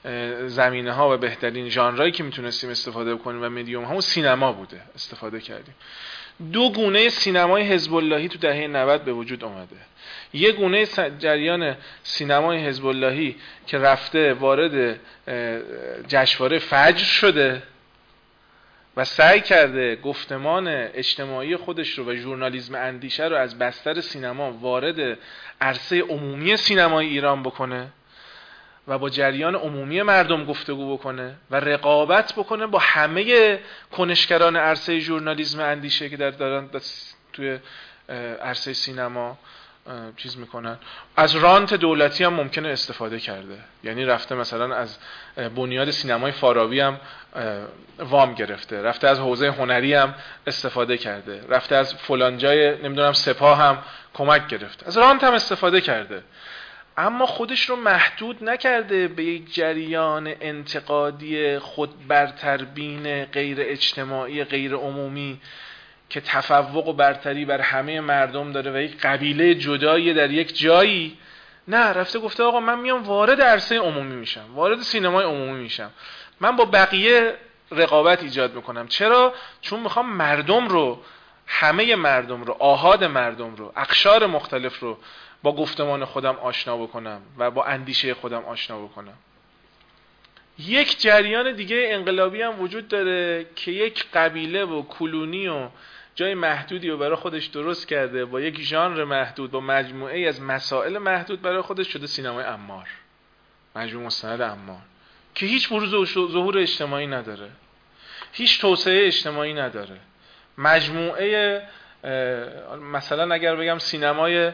زمینه ها و بهترین ژانرایی که میتونستیم استفاده کنیم و مدیوم ها و سینما بوده استفاده کردیم. دو گونه سینمای حزب اللهی تو دهه نود به وجود اومده. یه گونه جریان سینمای حزب اللهی که رفته وارد جشنواره فجر شده و سعی کرده گفتمان اجتماعی خودش رو و ژورنالیسم اندیشه رو از بستر سینما وارد عرصه عمومی سینمای ایران بکنه و با جریان عمومی مردم گفتگو بکنه و رقابت بکنه با همه کنشگران عرصه ژورنالیسم اندیشه که در دارن توی عرصه سینما چیز میکنن. از رانت دولتی هم ممکنه استفاده کرده، یعنی رفته مثلا از بنیاد سینمای فارابی هم وام گرفته، رفته از حوزه هنری هم استفاده کرده، رفته از فلان جای نمیدونم سپاه هم کمک گرفته، از رانت هم استفاده کرده، اما خودش رو محدود نکرده به یک جریان انتقادی خود برتربین غیر اجتماعی غیر عمومی که تفوق و برتری بر همه مردم داره و یک قبیله جدایی در یک جایی. نه، رفته گفته آقا من میام وارد عرصه عمومی میشم، وارد سینمای عمومی میشم، من با بقیه رقابت ایجاد میکنم. چرا؟ چون میخوام مردم رو، همه مردم رو، آحاد مردم رو، اقشار مختلف رو با گفتمان خودم آشنا بکنم و با اندیشه خودم آشنا بکنم. یک جریان دیگه انقلابی هم وجود داره که یک قبیله و کلونی و جای محدودی رو برای خودش درست کرده، با یک ژانر محدود، با مجموعه از مسائل محدود برای خودش شده سینمای عمار، مجموعه مستند عمار، که هیچ بروز و ظهور اجتماعی نداره، هیچ توسعه اجتماعی نداره. مجموعه مثلا اگر بگم سینمای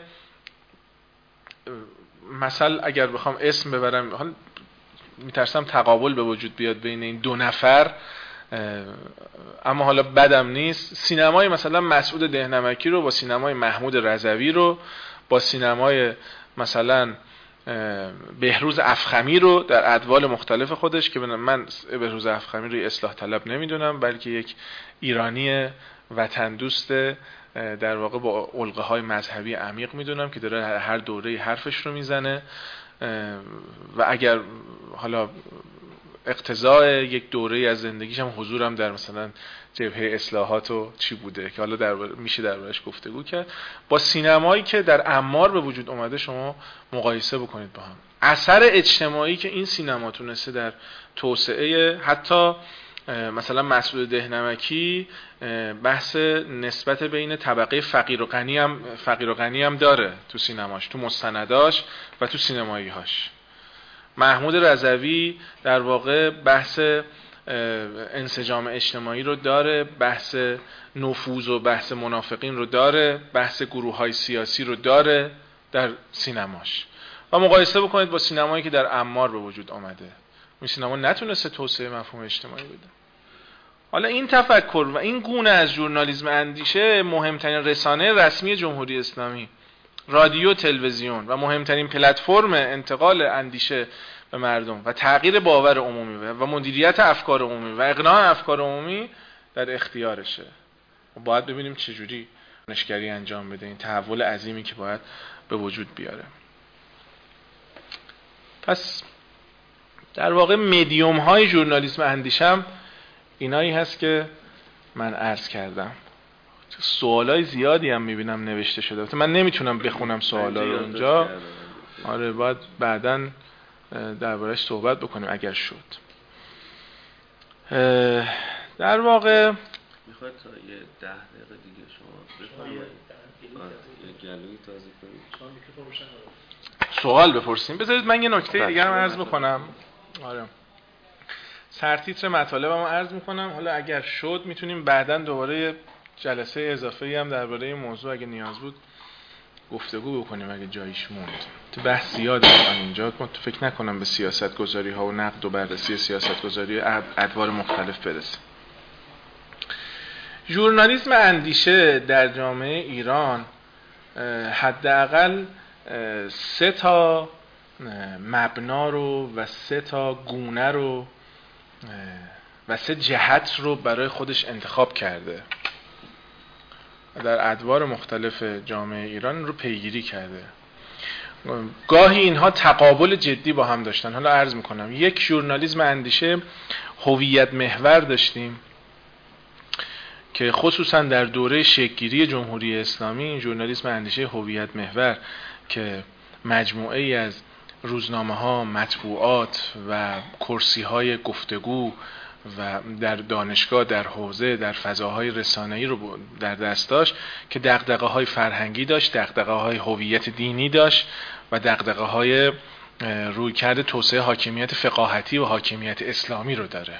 مثلا اگر بخوام اسم ببرم، حالا میترسم تقابل به وجود بیاد بین این دو نفر، اما حالا بدم نیست، سینمای مثلا مسعود دهنمکی رو با سینمای محمود رضوی رو با سینمای مثلا بهروز افخمی رو در ادوار مختلف خودش، که من بهروز افخمی رو اصلاح طلب نمیدونم بلکه یک ایرانی وطن دوست در واقع با علقه های مذهبی عمیق میدونم که داره هر دوره حرفش رو میزنه و اگر حالا اقتضای یک دوره از زندگیش هم حضورم در مثلا جبهه اصلاحات و چی بوده که حالا در میشه دربارش گفتگو کرد، با سینمایی که در عمار به وجود اومده شما مقایسه بکنید با هم. اثر اجتماعی که این سینما تونسته در توسعه، حتی مثلا مسعود دهنمکی بحث نسبت بین طبقه فقیر و غنی هم فقیر و غنی هم داره تو سینماش، تو مستنداش و تو سینمایی‌هاش. محمود رضوی در واقع بحث انسجام اجتماعی رو داره، بحث نفوذ و بحث منافقین رو داره، بحث گروه‌های سیاسی رو داره در سینماش. و مقایسه بکنید با سینمایی که در عمار به وجود آمده. این سینما نتونسته توسعه مفهوم اجتماعی بده. حالا این تفکر و این گونه از ژورنالیسم اندیشه مهمترین رسانه رسمی جمهوری اسلامی، رادیو، تلویزیون و مهمترین پلتفرم انتقال اندیشه به مردم و تغییر باور عمومی و مدیریت افکار عمومی و اقناع افکار عمومی در اختیارشه. و باید ببینیم چجوری کنشگری انجام بده، این تحول عظیمی که باید به وجود بیاره. پس در واقع مدیوم های ژورنالیسم اندیشم اینایی هست که من عرض کردم. سوالای زیادی هم میبینم نوشته شده، من نمیتونم بخونم سوالا رو اونجا. آره باید بعداً دربارش صحبت بکنیم اگر شد. در واقع میخواید تا یه ده دقیقه دیگه شما بفرمایید یه گلوی تازه کنید، سوال بپرسیم. بذارید من یه نکته دیگه هم عرض بکنم. آره سرتیتر مطالبم عرض میکنم، حالا اگر شد میتونیم بعداً دوباره جلسه اضافه‌ای هم درباره این موضوع اگه نیاز بود گفتگو بکنیم اگه جایش موند. تو بحث زیاده الان اینجا، من تو فکر نکنم به سیاست گذاری ها و نقد و بررسی سیاست گذاری ادوار مختلف برسیم. ژورنالیسم اندیشه در جامعه ایران حداقل سه تا مبنا رو و سه تا گونه رو و سه جهت رو برای خودش انتخاب کرده، در ادوار مختلف جامعه ایران رو پیگیری کرده. گاهی اینها تقابل جدی با هم داشتن. حالا عرض میکنم یک ژورنالیسم اندیشه هویت محور داشتیم که خصوصا در دوره شکل‌گیری جمهوری اسلامی این ژورنالیسم اندیشه هویت محور که مجموعه ای از روزنامه‌ها، مطبوعات و کرسی‌های گفتگو و در دانشگاه، در حوزه، در فضاهای رسانه‌ای رو در دست داشت که دغدغه‌های فرهنگی داشت، دغدغه‌های هویت دینی داشت و دغدغه‌های رویکرد توسعه حاکمیت فقاهتی و حاکمیت اسلامی رو داره.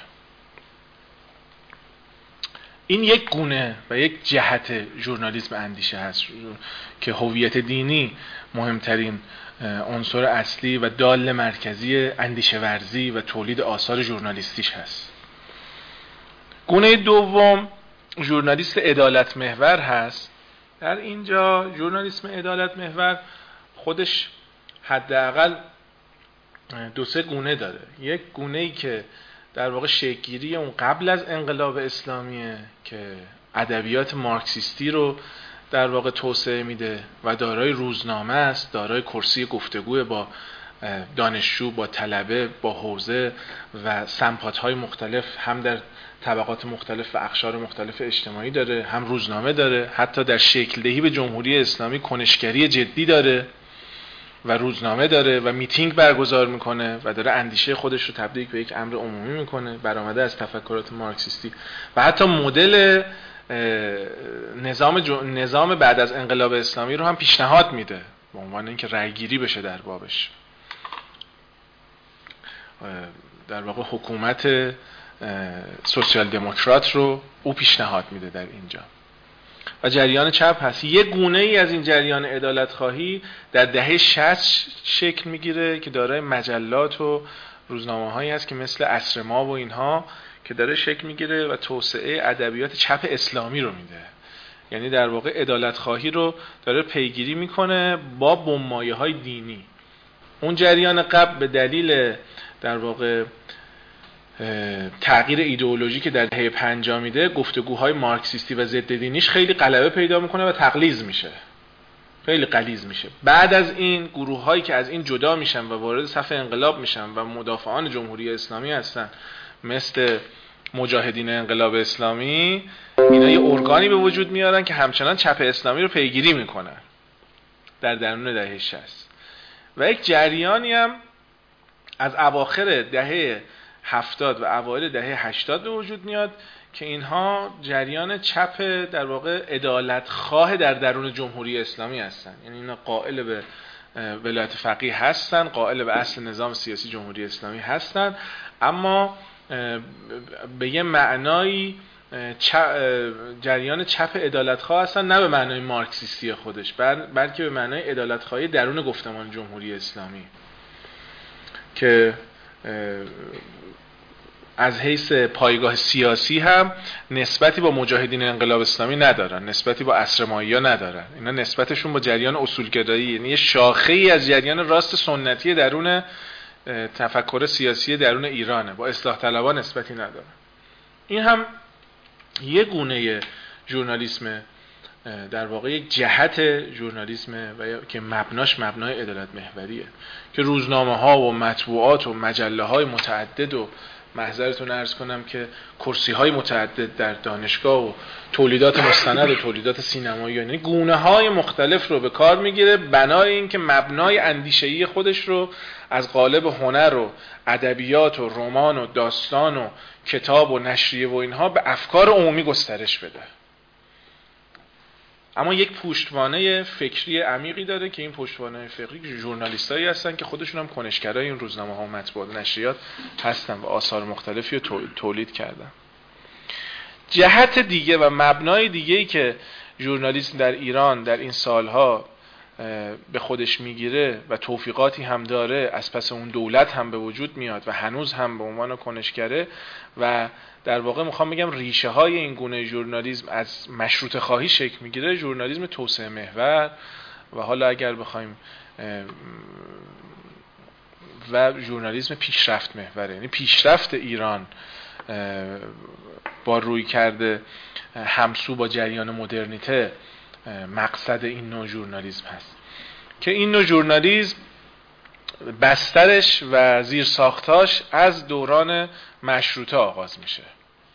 این یک گونه و یک جهت ژورنالیسم اندیشه هست که هویت دینی مهمترین عنصر اصلی و دال مرکزی اندیشه ورزی و تولید آثار ژورنالیستیش هست. گونه دوم ژورنالیست عدالت محور هست. در اینجا ژورنالیسم عدالت محور خودش حداقل دو سه گونه داره. یک گونه‌ای که در واقع شکل‌گیری اون قبل از انقلاب اسلامیه که ادبیات مارکسیستی رو در واقع توسعه میده و دارای روزنامه است، دارای کرسی گفتگو با دانشجو، با طلبه، با حوزه و سمپات‌های مختلف، هم در طبقات مختلف و اقشار مختلف اجتماعی داره، هم روزنامه داره، حتی در شکل دهی به جمهوری اسلامی کنشگری جدی داره و روزنامه داره و میتینگ برگزار میکنه و داره اندیشه خودش رو تبدیل به یک امر عمومی میکنه برآمده از تفکرات مارکسیستی و حتی مدل نظام نظام بعد از انقلاب اسلامی رو هم پیشنهاد میده به عنوان اینکه رأیگیری بشه در بابش. در واقع حکومت سوسیال دموکرات رو او پیشنهاد میده در اینجا. و جریان چپ هست. یک گونه ای از این جریان عدالت خواهی در دهه شصت شکل میگیره که دارای مجلات و روزنامه هایی هست که مثل عصر ما و اینها که داره شکل میگیره و توسعه ادبیات چپ اسلامی رو میده. یعنی در واقع عدالت خواهی رو داره پیگیری میکنه با بنمایه های دینی. اون جریان قبل به دلیل در واقع تغییر ایدئولوژی که در دهه پنجاه میده، گفتگوهای مارکسیستی و ضد دینیش خیلی غلبه پیدا میکنه و تقلیظ میشه، خیلی غلیظ میشه. بعد از این گروه هایی که از این جدا میشن و وارد صف انقلاب میشن و مدافعان جمهوری اسلامی هستن مثل مجاهدین انقلاب اسلامی، اینا یه ارگانی به وجود میارن که همچنان چپ اسلامی رو پیگیری میکنن در درون دهه شصت. و یک جریانی هم از اواخر دهه هفتاد و اوایل دهه هشتاد به وجود میاد که اینها جریان چپ در واقع عدالت خواه در درون جمهوری اسلامی هستن. یعنی اینا قائل به ولایت فقیه هستن، قائل به اصل نظام سیاسی جمهوری اسلامی هستن، اما به یه معنایی جریان چپ عدالت خواه هستن، نه به معنای مارکسیستی خودش، بلکه به معنای عدالت خواهی درون گفتمان جمهوری اسلامی که از حیث پایگاه سیاسی هم نسبتی با مجاهدین انقلاب اسلامی ندارن، نسبتی با عصرمایی‌ها ندارن. اینا نسبتشون با جریان اصولگرایی، یعنی یه شاخه‌ای از جریان راست سنتی درون تفکر سیاسی درون ایرانه، با اصلاح طلبان نسبتی ندارن. این هم یه گونه ژورنالیسم، در واقع یک جهت ژورنالیسم و که مبناش مبنای عدالت محوریه که روزنامه ها و مطبوعات و مجله های متعدد و محضرتون عرض کنم که کرسی های متعدد در دانشگاه و تولیدات مستند و تولیدات سینمایی، یعنی گونه های مختلف رو به کار میگیره بنای این که مبنای اندیشه‌ای خودش رو از قالب هنر و ادبیات و رمان و داستان و کتاب و نشریه و اینها به افکار عمومی گسترش بده. اما یک پشتوانه فکری عمیقی داره که این پشتوانه فکری ژورنالیستایی هستن که خودشون هم کنشگرای این روزنامه ها و مطبوعات و نشریات هستن و آثار مختلفی رو تولید کردن. جهت دیگه و مبنای دیگه‌ای که ژورنالیسم در ایران در این سالها به خودش میگیره و توفیقاتی هم داره، از پس اون دولت هم به وجود میاد و هنوز هم به عنوان کنشگره و در واقع میخوام بگم ریشه های این گونه ژورنالیسم از مشروطه خواهی شکل میگیره، ژورنالیسم توسعه محور و حالا اگر بخوایم و ژورنالیسم پیشرفت محوره، یعنی پیشرفت ایران با روی کرده همسو با جریان مدرنیته مقصد این نوع ژورنالیسم هست که این نوع ژورنالیسم بسترش و زیر ساختاش از دوران مشروطه آغاز میشه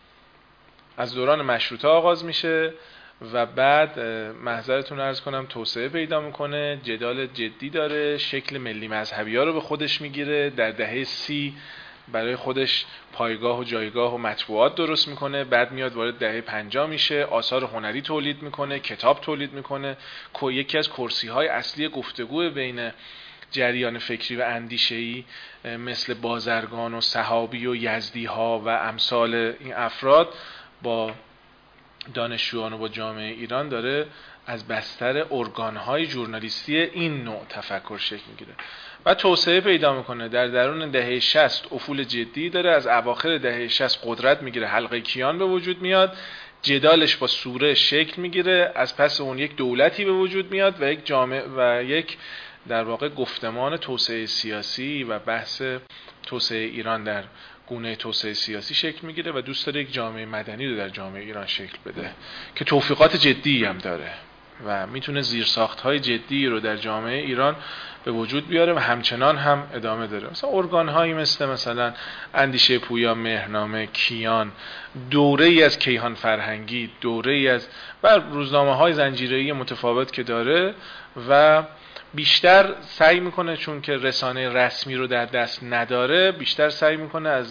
از دوران مشروطه آغاز میشه و بعد محضرتون عرض کنم توسعه پیدا میکنه، جدال جدی داره، شکل ملی مذهبی ها رو به خودش میگیره، در دهه سی برای خودش پایگاه و جایگاه و مطبوعات درست میکنه، بعد میاد وارد دهه پنجاه میشه، آثار هنری تولید میکنه، کتاب تولید میکنه. یکی از کرسی های اصلی گفتگو بین جریان فکری و اندیشه‌ای مثل بازرگان و صحابی و یزدی ها و امثال این افراد با دانشجویان و با جامعه ایران داره از بستر ارگان‌های ژورنالیستی این نوع تفکر شکل میگیره و توسعه پیدا میکنه. در درون دهه شصت افول جدی داره، از اواخر دهه شصت قدرت میگیره، حلقه کیان به وجود میاد، جدالش با سوره شکل میگیره، از پس اون یک دولتی به وجود میاد و یک جامعه و یک در واقع گفتمان توسعه سیاسی و بحث توسعه ایران در گونه توسعه سیاسی شکل میگیره و دوست داره یک جامعه مدنی رو در جامعه ایران شکل بده که توفیقات جدی هم داره و میتونه زیرساخت‌های جدی رو در جامعه ایران به وجود بیاره و همچنان هم ادامه داره. مثلا ارگان‌هایی مثل مثلا اندیشه پویا، مهرنامه، کیان، دوره‌ای از کیهان فرهنگی، دوره‌ای از و روزنامه‌های زنجیره‌ای متفاوت که داره و بیشتر سعی میکنه، چون که رسانه رسمی رو در دست نداره، بیشتر سعی میکنه از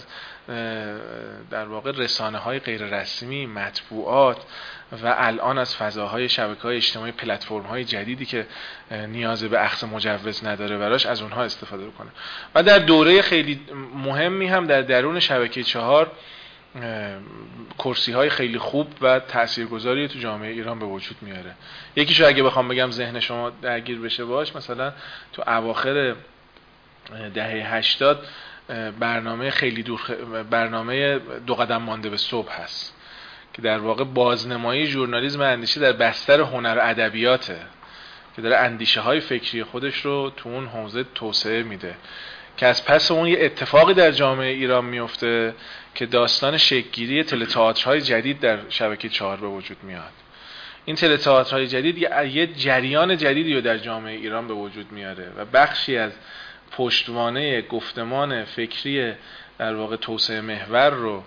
در واقع رسانه های غیر رسمی، مطبوعات و الان از فضاهای شبکه‌های اجتماعی، پلتفرم های جدیدی که نیاز به اخذ مجوز نداره براش، از اونها استفاده کنه. و در دوره خیلی مهمی هم در درون شبکه چهار کرسی های خیلی خوب و تاثیرگذاری تو جامعه ایران به وجود میاره. یکیشو اگه بخوام بگم ذهن شما درگیر بشه باش، مثلا تو اواخر دهه هشتاد برنامه خیلی دور خ... برنامه دو قدم مانده به صبح هست که در واقع بازنمایی ژورنالیسم اندیشه در بستر هنر ادبیاته که داره اندیشه های فکری خودش رو تو اون حوزه توسعه میده که از پس اون یه اتفاقی در جامعه ایران میفته که داستان شکل‌گیری تئاترهای جدید در شبکه چهار به وجود میاد. این تئاترهای جدید یه جریان جدیدی رو در جامعه ایران به وجود میاره و بخشی از پشتوانه گفتمان فکری در واقع توسعه محور رو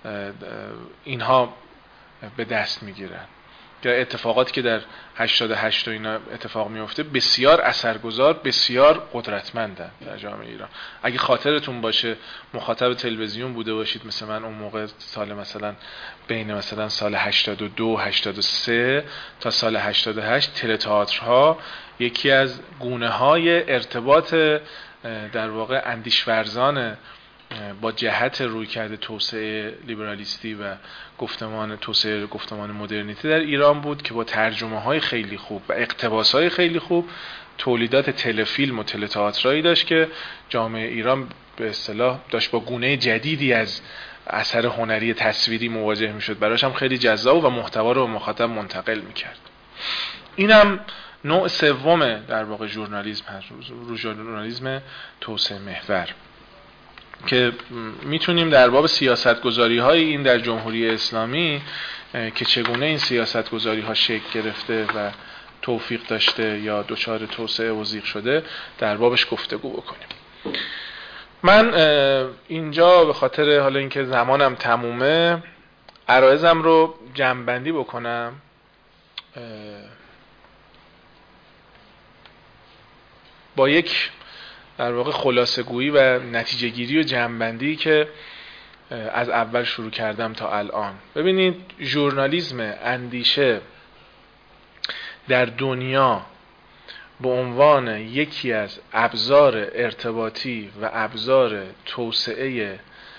اینها به دست میگیرن. که اتفاقاتی که در هشتاد و هشت اینا اتفاق میفته بسیار اثرگذار، بسیار قدرتمندن در جامعه ایران. اگه خاطرتون باشه مخاطب تلویزیون بوده باشید مثل من، اون موقع سال مثلا بین مثلا سال هشتاد و دو هشتاد و سه تا سال هشتاد و هشت تئاترها یکی از گونه‌های ارتباط در واقع اندیشورزان با جهت رویکرد توسعه لیبرالیستی و گفتمان توسعه گفتمان مدرنیته در ایران بود که با ترجمه های خیلی خوب و اقتباس های خیلی خوب تولیدات تلفیلم و تئاترایی داشت که جامعه ایران به اصطلاح داشت با گونه جدیدی از اثر هنری تصویری مواجه میشد، براش هم خیلی جذاب و محتوا رو به مخاطب منتقل میکرد. اینم نوع سوم در واقع ژورنالیسم هست، ژورنالیسم توسعه محور، که میتونیم در باب سیاستگذاری های این در جمهوری اسلامی که چگونه این سیاستگذاری ها شکل گرفته و توفیق داشته یا دچار توسعه و زیغ شده در بابش گفتگو بکنیم. من اینجا به خاطر حالا اینکه زمانم تمومه عرایزم رو جمع‌بندی بکنم. با یک در واقع خلاصه گویی و نتیجه گیری و جمع‌بندی که از اول شروع کردم تا الان. ببینید ژورنالیسم اندیشه در دنیا به عنوان یکی از ابزار ارتباطی و ابزار توسعه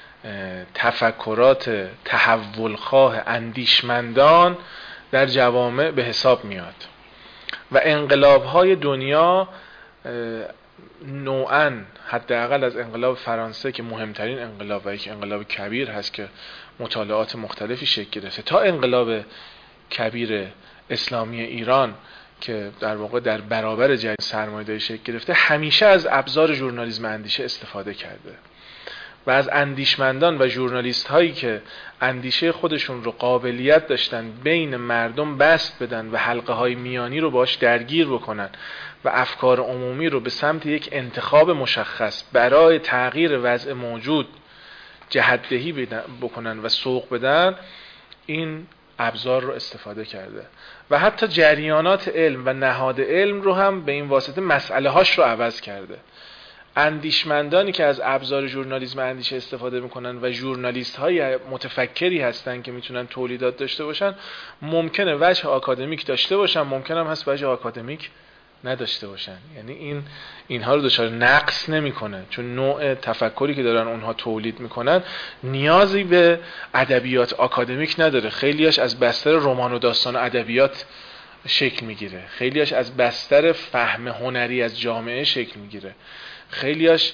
تفکرات تحولخواه اندیشمندان در جوامع به حساب میاد و انقلاب‌های دنیا نوعاً حداقل از انقلاب فرانسه که مهمترین انقلاب و یک انقلاب کبیر هست که مطالعات مختلفی شکل گرفته، تا انقلاب کبیر اسلامی ایران که در واقع در برابر جنگ سرمایه‌داری شکل گرفته، همیشه از ابزار ژورنالیسم اندیشه استفاده کرده و از اندیشمندان و ژورنالیست هایی که اندیشه خودشون رو قابلیت داشتن بین مردم بست بدن و حلقه های میانی رو باش درگیر بکنن و افکار عمومی رو به سمت یک انتخاب مشخص برای تغییر وضع موجود جهت‌دهی بکنن و سوق بدن، این ابزار رو استفاده کرده و حتی جریانات علم و نهاد علم رو هم به این واسطه مسئله هاش رو عوض کرده. اندیشمندانی که از ابزار ژورنالیسم اندیشه استفاده میکنن و ژورنالیست های متفکری هستن که میتونن تولیدات داشته باشن، ممکنه وجه آکادمیک داشته باشن، ممکنه هم هست وجه آکادمیک نداشته باشن. یعنی این اینها رو دچار نقص نمیکنه، چون نوع تفکری که دارن اونها تولید میکنن نیازی به ادبیات آکادمیک نداره. خیلیاش از بستر رمان و داستان و ادبیات شکل میگیره، خیلیاش از بستر فهم هنری از جامعه شکل میگیره، خیلیاش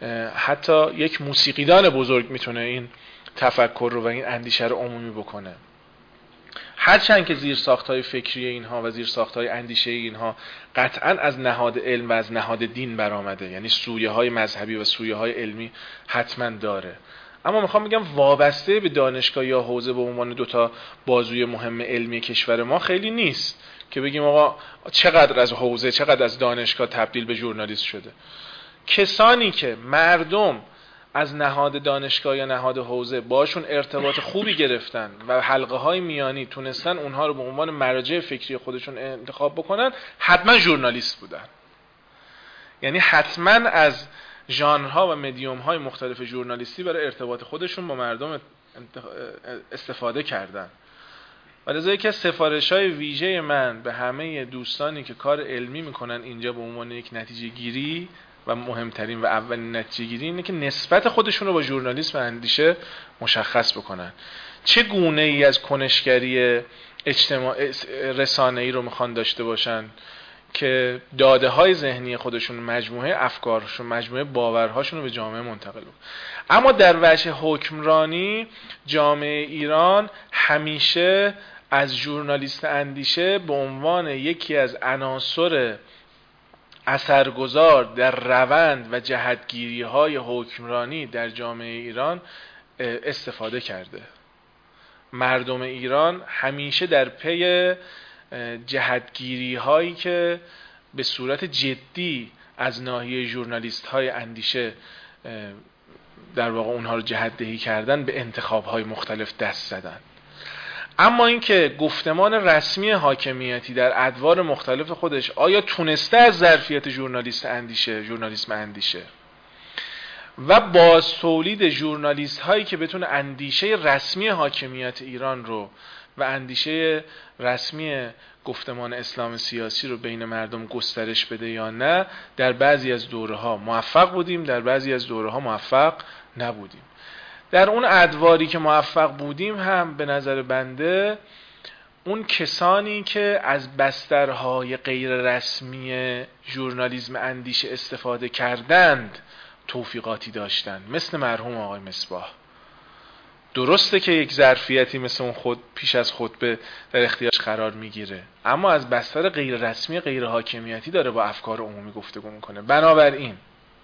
حتی یک موسیقیدان بزرگ میتونه این تفکر رو و این اندیشه رو عمومی بکنه. هرچند که زیر ساختهای فکری اینها و زیر ساختهای اندیشه اینها قطعا از نهاد علم و از نهاد دین برآمده، یعنی سویه های مذهبی و سویه های علمی حتما داره، اما میخوام بگم وابسته به دانشگاه یا حوزه به عنوان دوتا بازوی مهم علمی کشور ما خیلی نیست که بگیم آقا چقدر از حوزه چقدر از دانشگاه تبدیل به ژورنالیست شده. کسانی که مردم از نهاد دانشگاه یا نهاد حوزه باشون ارتباط خوبی گرفتن و حلقه های میانی تونستن اونها رو به عنوان مراجع فکری خودشون انتخاب بکنن، حتما ژورنالیست بودن. یعنی حتما از ژانرها و مدیوم های مختلف ژورنالیستی برای ارتباط خودشون با مردم استفاده کردن. و لذا یکی از سفارش‌های ویژه من به همه دوستانی که کار علمی میکنن اینجا به عنوان یک نتیجه گیری و مهمترین و اولین نتیجه گیری اینه که نسبت خودشون رو با ژورنالیسم و اندیشه مشخص بکنن. چه گونه ای از کنشگری اجتماع رسانه‌ای رو میخوان داشته باشن که داده های ذهنی خودشون، مجموعه افکارشون، مجموعه باورهاشون رو به جامعه منتقل بکنن. اما در وجه حکمرانی جامعه ایران همیشه از ژورنالیست اندیشه به عنوان یکی از عناصر اثرگذار در روند و جهتگیری های حکمرانی در جامعه ایران استفاده کرده. مردم ایران همیشه در پی جهتگیری هایی که به صورت جدی از ناحیه ژورنالیست های اندیشه در واقع اونها رو جهت‌دهی کردن به انتخاب های مختلف دست زدن. اما اینکه گفتمان رسمی حاکمیتی در ادوار مختلف خودش آیا تونسته از ظرفیت ژورنالیست اندیشه، ژورنالیسم اندیشه و باز تولید ژورنالیست هایی که بتونه اندیشه رسمی حاکمیت ایران رو و اندیشه رسمی گفتمان اسلام سیاسی رو بین مردم گسترش بده یا نه، در بعضی از دوره‌ها موفق بودیم، در بعضی از دوره‌ها موفق نبودیم. در اون ادواری که موفق بودیم هم به نظر بنده اون کسانی که از بسترهای غیر رسمی ژورنالیسم اندیشه استفاده کردند توفیقاتی داشتن، مثل مرحوم آقای مصباح. درسته که یک ظرفیتی مثل اون خود پیش از خطبه در اختیارش قرار میگیره، اما از بستر غیر رسمی غیر حاکمیتی داره با افکار عمومی گفتگو میکنه. بنابراین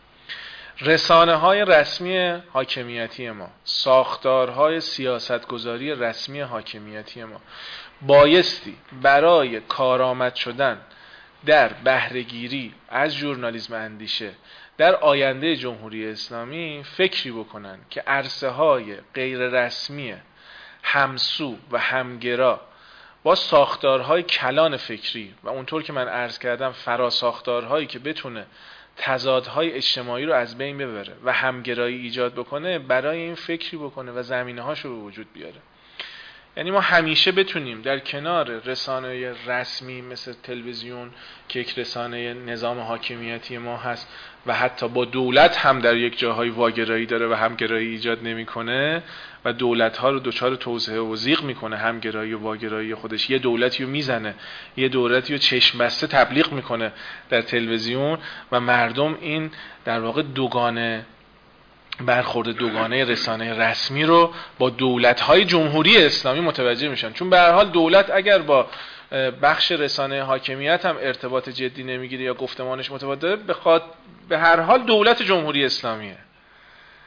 رسانه های رسمی حاکمیتی ما، ساختارهای سیاستگذاری رسمی حاکمیتی ما بایستی برای کارآمد شدن در بهره‌گیری از ژورنالیسم اندیشه در آینده جمهوری اسلامی فکری بکنن که عرصه های غیر رسمی همسو و همگرا با ساختارهای کلان فکری و اونطور که من عرض کردم فراساختارهایی که بتونه تضادهای اجتماعی رو از بین ببره و همگرایی ایجاد بکنه، برای این فکری بکنه و زمینه هاشو به وجود بیاره. یعنی ما همیشه بتونیم در کنار رسانه رسمی مثل تلویزیون که یک رسانه نظام حاکمیتی ما هست و حتی با دولت هم در یک جاهای واگرایی داره و همگرایی ایجاد نمیکنه و دولت ها رو دچار توسعه و ضیق میکنه، همگرایی و واگرایی خودش یه دولتی رو میزنه، یه دولتی رو چشم بسته تبلیغ میکنه در تلویزیون و مردم این در واقع دوگانه برخورد دوگانه رسانه رسمی رو با دولت‌های جمهوری اسلامی متوجه میشن. چون به هر حال دولت اگر با بخش رسانه حاکمیت هم ارتباط جدی نمیگیره یا گفتمانش متفاوته، بخواد به هر حال دولت جمهوری اسلامیه.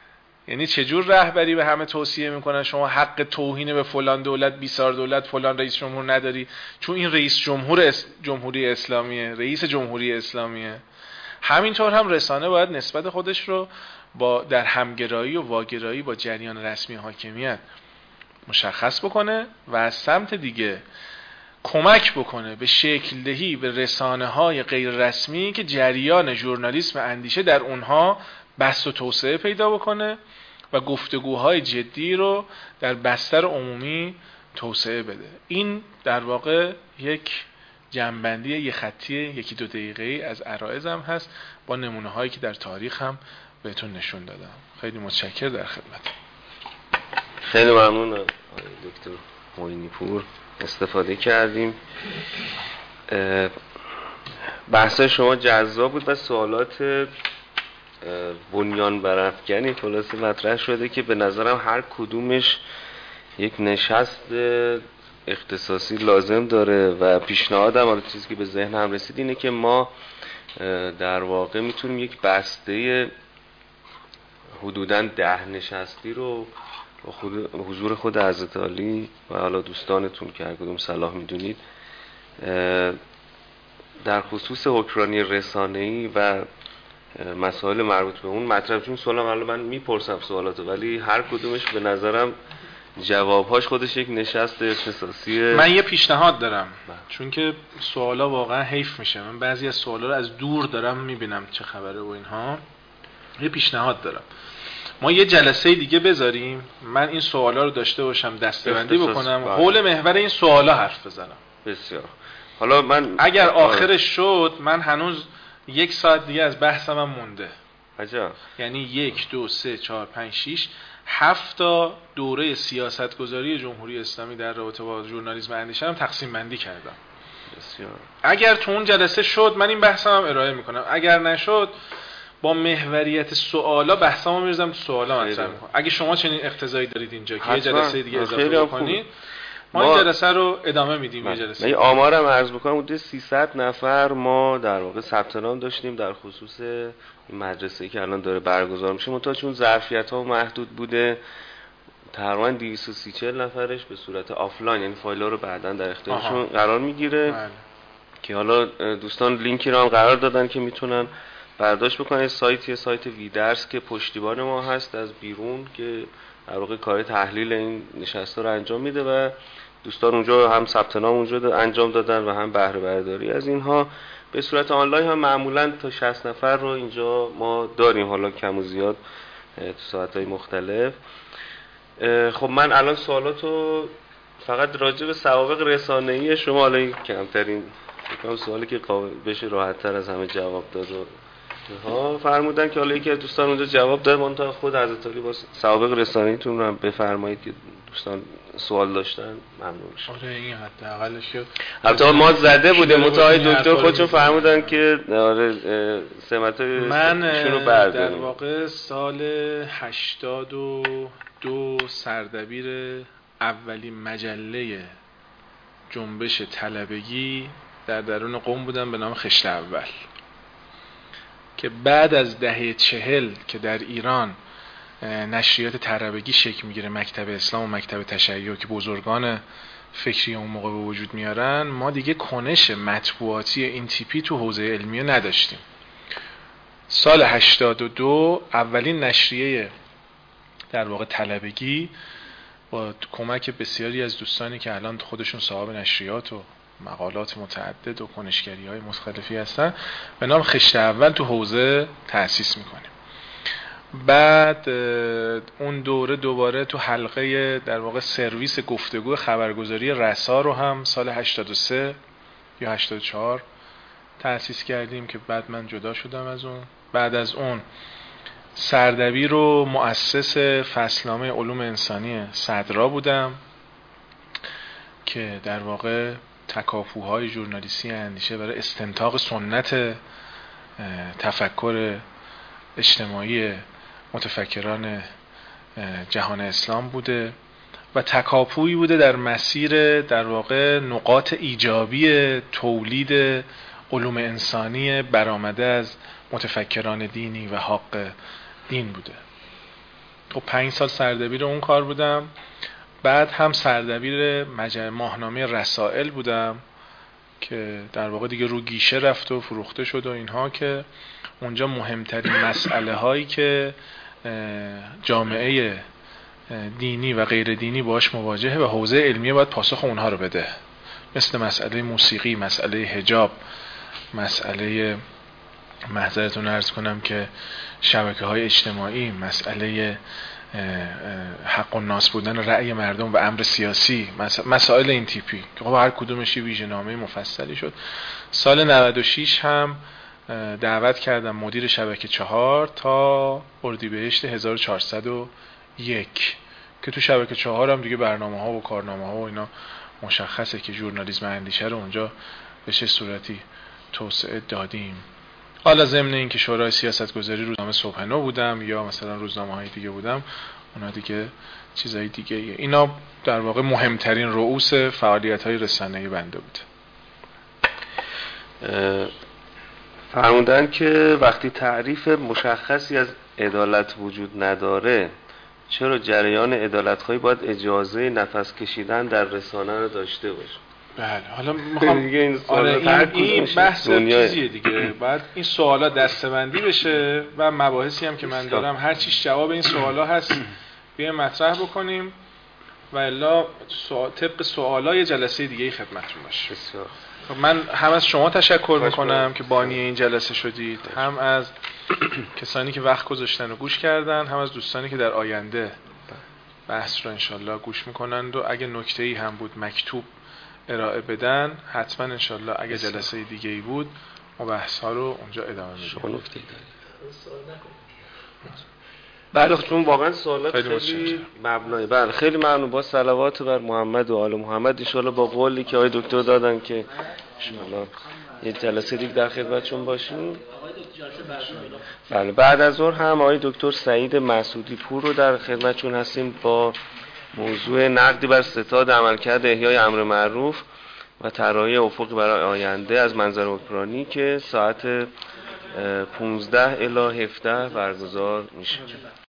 یعنی چجور رهبری به همه توصیه میکنن شما حق توهین به فلان دولت، بیسار دولت، فلان رئیس جمهور نداری چون این رئیس جمهور اس... جمهوری اسلامیه، رئیس جمهوری اسلامیه. همینطور هم رسانه باید نسبت خودش رو با در همگرایی و واگرایی با جریان رسمی حاکمیت مشخص بکنه و از سمت دیگه کمک بکنه به شکل دهی به رسانه های غیر رسمی که جریان ژورنالیسم اندیشه در اونها بسط و توسعه پیدا بکنه و گفتگوهای جدی رو در بستر عمومی توسعه بده. این در واقع یک جنبندی یک خطی یکی دو دقیقه‌ای از عرایضم هست با نمونه هایی که در تاریخ هم بهتون نشون دادم. خیلی متشکر، در خدمت. خیلی ممنون دکتر معینی پور، استفاده کردیم. بحث شما جذاب بود و سوالات بنیان برافکنی خلاصه مطرح شده که به نظرم هر کدومش یک نشست اختصاصی لازم داره و پیشنهادم، حالا چیزی که به ذهنم رسید اینه که ما در واقع میتونیم یک بسته حدوداً ده نشستی رو با خود حضور خود حضرت عالی و حالا دوستانتون که هر کدوم صلاح میدونید در خصوص حکمرانی رسانه‌ای و مسائل مربوط به اون مطرح، چون سوالم حالا من میپرسم سوالاتو ولی هر کدومش به نظرم جوابهاش خودش یک نشست اختصاصیه. من یه پیشنهاد دارم با. چون که سوالا واقعا حیف میشه، من بعضی از سوالا رو از دور دارم میبینم چه خبره و اینها. یه پیشنهاد دارم ما یه جلسه دیگه بذاریم، من این سوالا رو داشته باشم دسته‌بندی بکنم، حول محور این سوالا حرف بزنم. بسیار. حالا من اگر آخرش شد من هنوز یک ساعت دیگه از بحثم هم مونده. عجب. یعنی یک دو سه چهار پنج شیش هفت تا دوره سیاستگذاری جمهوری اسلامی در رابطه با ژورنالیسم اندیشه هم تقسیم بندی کردم. بسیار. اگر تو اون جلسه شد من این بحثم هم ارائه میکنم، اگر نشد با محوریت سوالا بحثمو میذارم تو سوالا مطرح میکنم. اگه شما چنین اقتضایی دارید اینجا که یه جلسه دیگه اضافه بکنید ما, ما این جلسه رو ادامه میدیم. یه جلسه من آمارم عرض بکنم حدود سیصد نفر ما در واقع ثبت نام داشتیم در خصوص این مدرسه‌ای که الان داره برگزار میشه، منتها چون ظرفیت‌ها محدود بوده تقریبا دویست و سی چهل نفرش به صورت آفلاین، یعنی فایل‌ها رو بعداً در اختیارشون قرار میگیره بله. که حالا دوستان لینکی رو هم قرار دادن که میتونن برداشت بکنن. سایتی سایت ویدرس که پشتیبان ما هست از بیرون که در واقع کار تحلیل این نشست‌ها رو انجام میده و دوستان اونجا هم ثبت نام اونجا انجام دادن و هم بهره برداری از اینها. به صورت آنلاین هم معمولاً تا شصت نفر رو اینجا ما داریم، حالا کم و زیاد تو ساعت‌های مختلف. خب من الان سوالاتو فقط راجع به سوابق رسانه‌ای شما، حالا این کمترین فکر سوالی که قابل بشه راحت‌تر از همه جواب داد ها فرمودن که حالا یکی از دوستان اونجا جواب داد، منتها خود حضرت علی با سوابق رسانه‌ایتون رو بفرمایید که دوستان سوال داشتن ممنون میشم. آره این حداقلش که البته ما زده بودیم متعالی دکتر خودشون فرمودن که آره سمتای من در واقع سال هشتاد و دو سردبیر اولین مجله جنبش طلبگی در درون قم بودم به نام خشت اول که بعد از دهه چهل که در ایران نشریات طلبگی شکل میگیره، مکتب اسلام و مکتب تشیع که بزرگان فکری اون موقع به وجود میارن، ما دیگه کنش مطبوعاتی این تیپی تو حوزه علمیه نداشتیم. سال هشتاد و دو اولین نشریه در واقع طلبگی با کمک بسیاری از دوستانی که الان خودشون صاحب نشریات و مقالات متعدد و کنشگری های مختلفی هستن به نام خشت اول تو حوزه تأسیس میکنیم. بعد اون دوره دوباره تو حلقه در واقع سرویس گفتگو خبرگزاری رسا رو هم سال هشتاد و سه یا هشتاد و چهار تأسیس کردیم که بعد من جدا شدم از اون. بعد از اون سردبیر و مؤسس فصلنامه علوم انسانی صدرا بودم که در واقع تکاپوهای ژورنالیستی اندیشه برای استنتاق سنت تفکر اجتماعی متفکران جهان اسلام بوده و تکاپویی بوده در مسیر در واقع نقاط ایجابی تولید علوم انسانی برآمده از متفکران دینی و حق دین بوده. خب پنج سال سردبیر اون کار بودم. بعد هم سردبیر مجله ماهنامه رسائل بودم که در واقع دیگه رو گیشه رفت و فروخته شد و اینها، که اونجا مهمترین مسئله هایی که جامعه دینی و غیر دینی باش مواجهه و حوزه علمیه باید پاسخ اونها رو بده، مثل مسئله موسیقی، مسئله حجاب، مسئله محضرتون عرض کنم که شبکه های اجتماعی، مسئله حق و ناس بودن رأی مردم و امر سیاسی، مسائل این تیپی که خب هر کدومش ویژه نامه مفصلی شد. سال نود و شش هم دعوت کردم مدیر شبکه چهار تا اردیبهشت هزار و چهارصد و یک که تو شبکه چهار هم دیگه برنامه ها و کارنامه ها و اینا مشخصه که ژورنالیسم اندیشه رو اونجا به چه صورتی توسعه دادیم. حالا ضمن این که شورای سیاستگذاری روزنامه صبح نو بودم یا مثلا روزنامه های دیگه بودم، اونا دیگه چیزای دیگه ایه. اینا در واقع مهمترین رؤوس فعالیت های رسانه‌ای بنده بود. فرمودن که وقتی تعریف مشخصی از عدالت وجود نداره، چرا جریان عدالت‌خواهی باید اجازه نفس کشیدن در رسانه رو داشته باشه؟ بله، حالا میخوام دیگه این آره این, این بحث دنیا... چیزیه دیگه. بعد این سوالا دسته‌بندی بشه و مباحثی هم که من دارم هر چیش جواب این سوالا هست بیایم مطرح بکنیم و الا سوال طبق سوالای جلسه دیگه خدمتتون باشه. بسیار. من هم از شما تشکر میکنم که بانی این جلسه شدید، هم از کسانی که وقت گذاشتن و گوش کردن، هم از دوستانی که در آینده بحث رو انشالله گوش میکنند و اگه نکته‌ای هم بود مکتوب ارائه بدن حتما انشالله. اگه جلسه دیگه ای بود ما بحث ها رو اونجا ادامه میدیم. شما نکته بله، چون واقعا سوالات خیلی, خیلی مبنای. بله خیلی ممنون. با صلوات بر محمد و آل محمد انشالله، با قولی که آقای دکتر دادن که انشالله یه جلسه دیگه در خدمتشون باشیم. بله بعد از ظهر هم آقای دکتر سعید مسعودی پور رو در خدمتشون هستیم با موضوع نقدی بر ستاد عملکرد احیای امر معروف و طراحی افقی برای آینده از منظر اوکراینی که ساعت پانزده الی هفده برگزار میشه.